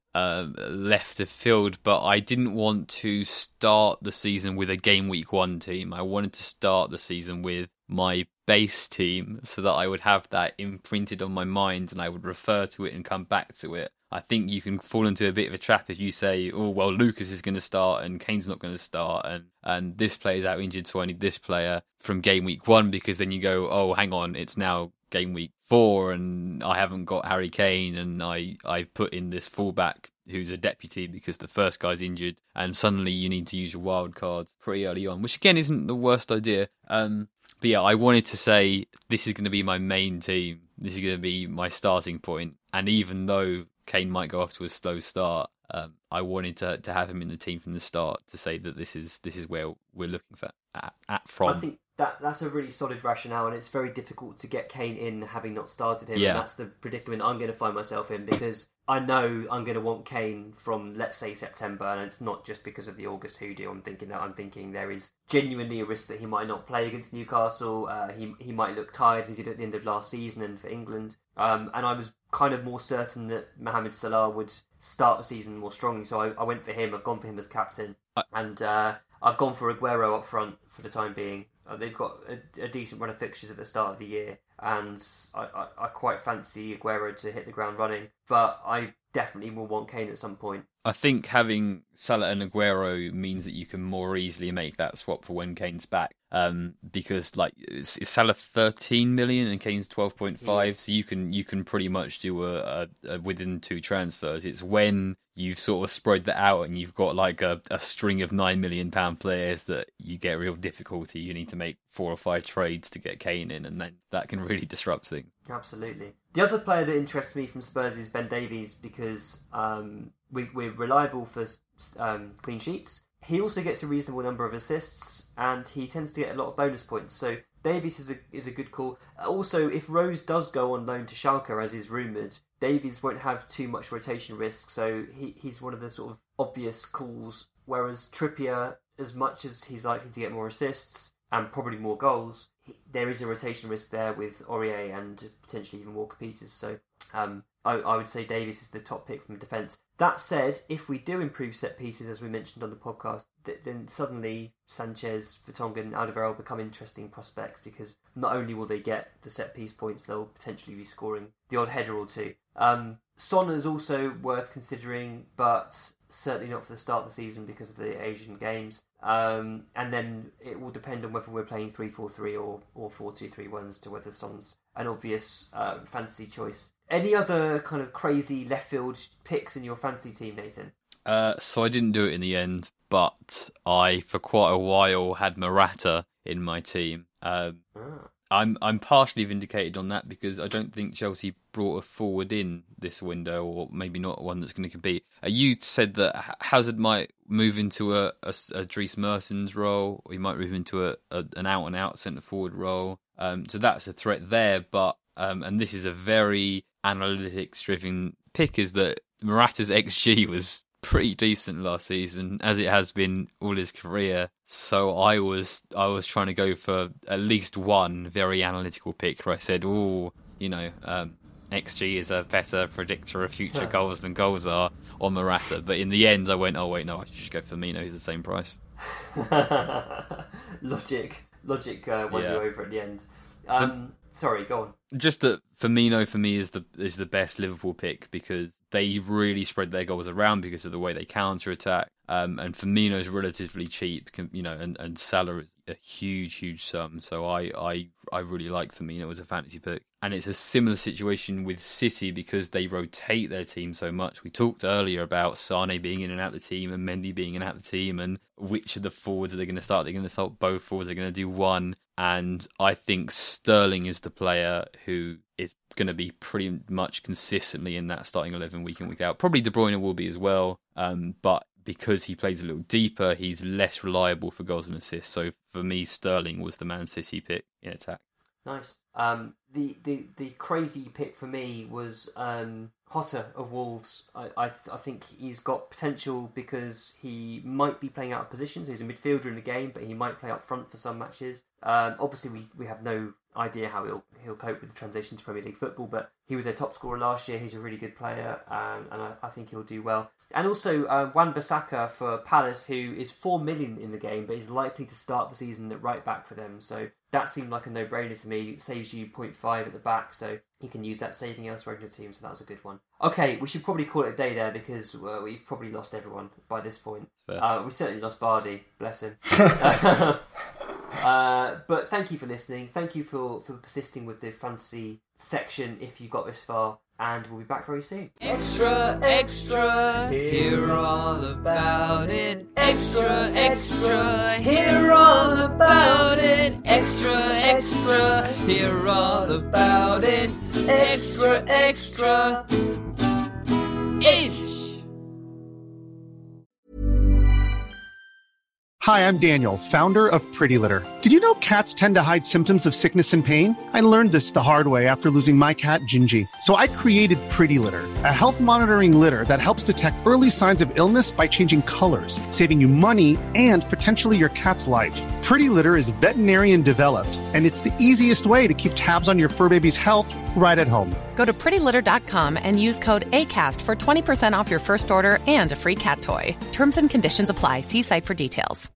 A: left of field, but I didn't want to start the season with a game week 1 team. I wanted to start the season with my base team so that I would have that imprinted on my mind and I would refer to it and come back to it. I think you can fall into a bit of a trap if you say, Lucas is going to start and Kane's not going to start and this player's out injured, so I need this player from game week 1, because then you go, hang on, it's now game week 4 and I haven't got Harry Kane and I put in this fullback who's a deputy because the first guy's injured, and suddenly you need to use your wild cards pretty early on, which again isn't the worst idea. But yeah, I wanted to say this is going to be my main team. This is going to be my starting point. And even though Kane might go off to a slow start, I wanted to have him in the team from the start to say that this is where we're looking for from.
B: I think that's a really solid rationale, and it's very difficult to get Kane in having not started him.
A: Yeah.
B: And that's the predicament I'm going to find myself in, because I know I'm going to want Kane from, let's say, September, and it's not just because of the August hoodoo. I'm thinking there is genuinely a risk that he might not play against Newcastle. He might look tired as he did at the end of last season and for England. And I was kind of more certain that Mohamed Salah would start the season more strongly, so I went for him. I've gone for him as captain, and I've gone for Aguero up front for the time being. They've got a decent run of fixtures at the start of the year, and I quite fancy Aguero to hit the ground running, but I definitely will want Kane at some point.
A: I think having Salah and Aguero means that you can more easily make that swap for when Kane's back. Because is Salah 13 million and Kane's 12.5,
B: yes.
A: So you can pretty much do a within 2 transfers. It's when you've sort of spread that out and you've got like a string of £9 million players that you get real difficulty. You need to make 4 or 5 trades to get Kane in, and then that can really disrupt things.
B: Absolutely. The other player that interests me from Spurs is Ben Davies, because we're reliable for clean sheets. He also gets a reasonable number of assists, and he tends to get a lot of bonus points. So Davies is a good call. Also, if Rose does go on loan to Schalke, as is rumoured, Davies won't have too much rotation risk, so he's one of the sort of obvious calls. Whereas Trippier, as much as he's likely to get more assists and probably more goals, there is a rotation risk there with Aurier and potentially even Walker Peters. So I would say Davies is the top pick from defence. That said, if we do improve set pieces, as we mentioned on the podcast, then suddenly Sanchez, Vertonghen, Alderweireld become interesting prospects, because not only will they get the set piece points, they'll potentially be scoring the odd header or two. Son is also worth considering, but certainly not for the start of the season because of the Asian Games. And then it will depend on whether we're playing 3-4-3 or 4-2-3-1 as to whether Son's an obvious fantasy choice. Any other kind of crazy left field picks in your fantasy team, Nathan?
A: So I didn't do it in the end, but I, for quite a while, had Morata in my team. I'm partially vindicated on that because I don't think Chelsea brought a forward in this window, or maybe not one that's going to compete. You said that Hazard might move into a Dries Mertens role, or he might move into an out-and-out centre-forward role. So that's a threat there, but and this is a very analytics-driven pick, is that Morata's XG was pretty decent last season, as it has been all his career. So I was trying to go for at least one very analytical pick where I said, XG is a better predictor of future goals than goals are on Morata. But in the end, I went, oh wait, no, I should just go for Firmino, who's the same price.
B: Logic won you over at the end. Sorry, go on.
A: Just that Firmino for me is the best Liverpool pick, because they really spread their goals around because of the way they counter attack. And Firmino's relatively cheap, and Salah is a huge sum. So I really like Firmino as a fantasy pick. And it's a similar situation with City because they rotate their team so much. We talked earlier about Sane being in and out of the team and Mendy being in and out of the team, and which of the forwards are they going to start? They're going to start both forwards. They're going to do one. And I think Sterling is the player who is going to be pretty much consistently in that starting 11 week in, week out. Probably De Bruyne will be as well, but because he plays a little deeper, he's less reliable for goals and assists. So for me, Sterling was the Man City pick in attack.
B: Nice. The crazy pick for me was Hotter of Wolves. I think he's got potential because he might be playing out of position. So he's a midfielder in the game, but he might play up front for some matches. Obviously, we have no idea how he'll cope with the transition to Premier League football, but he was their top scorer last year. He's a really good player, and I think he'll do well. And also Wan-Bissaka for Palace, who is 4 million in the game, but is likely to start the season at right back for them. So that seemed like a no-brainer to me. It saves you 0.5 at the back, so you can use that saving elsewhere in your team. So that was a good one. Okay, we should probably call it a day there because we've probably lost everyone by this point. We certainly lost Bardi, bless him. But thank you for listening. Thank you for persisting with the fantasy section if you got this far. And we'll be back very soon.
G: Extra, extra, hear all about it. Extra, extra, hear all about it. Extra, extra, hear all about it. Extra, extra, ish.
H: Hi, I'm Daniel, founder of Pretty Litter. Did you know cats tend to hide symptoms of sickness and pain? I learned this the hard way after losing my cat, Gingy. So I created Pretty Litter, a health monitoring litter that helps detect early signs of illness by changing colors, saving you money and potentially your cat's life. Pretty Litter is veterinarian developed, and it's the easiest way to keep tabs on your fur baby's health right at home.
I: Go to prettylitter.com and use code ACAST for 20% off your first order and a free cat toy. Terms and conditions apply. See site for details.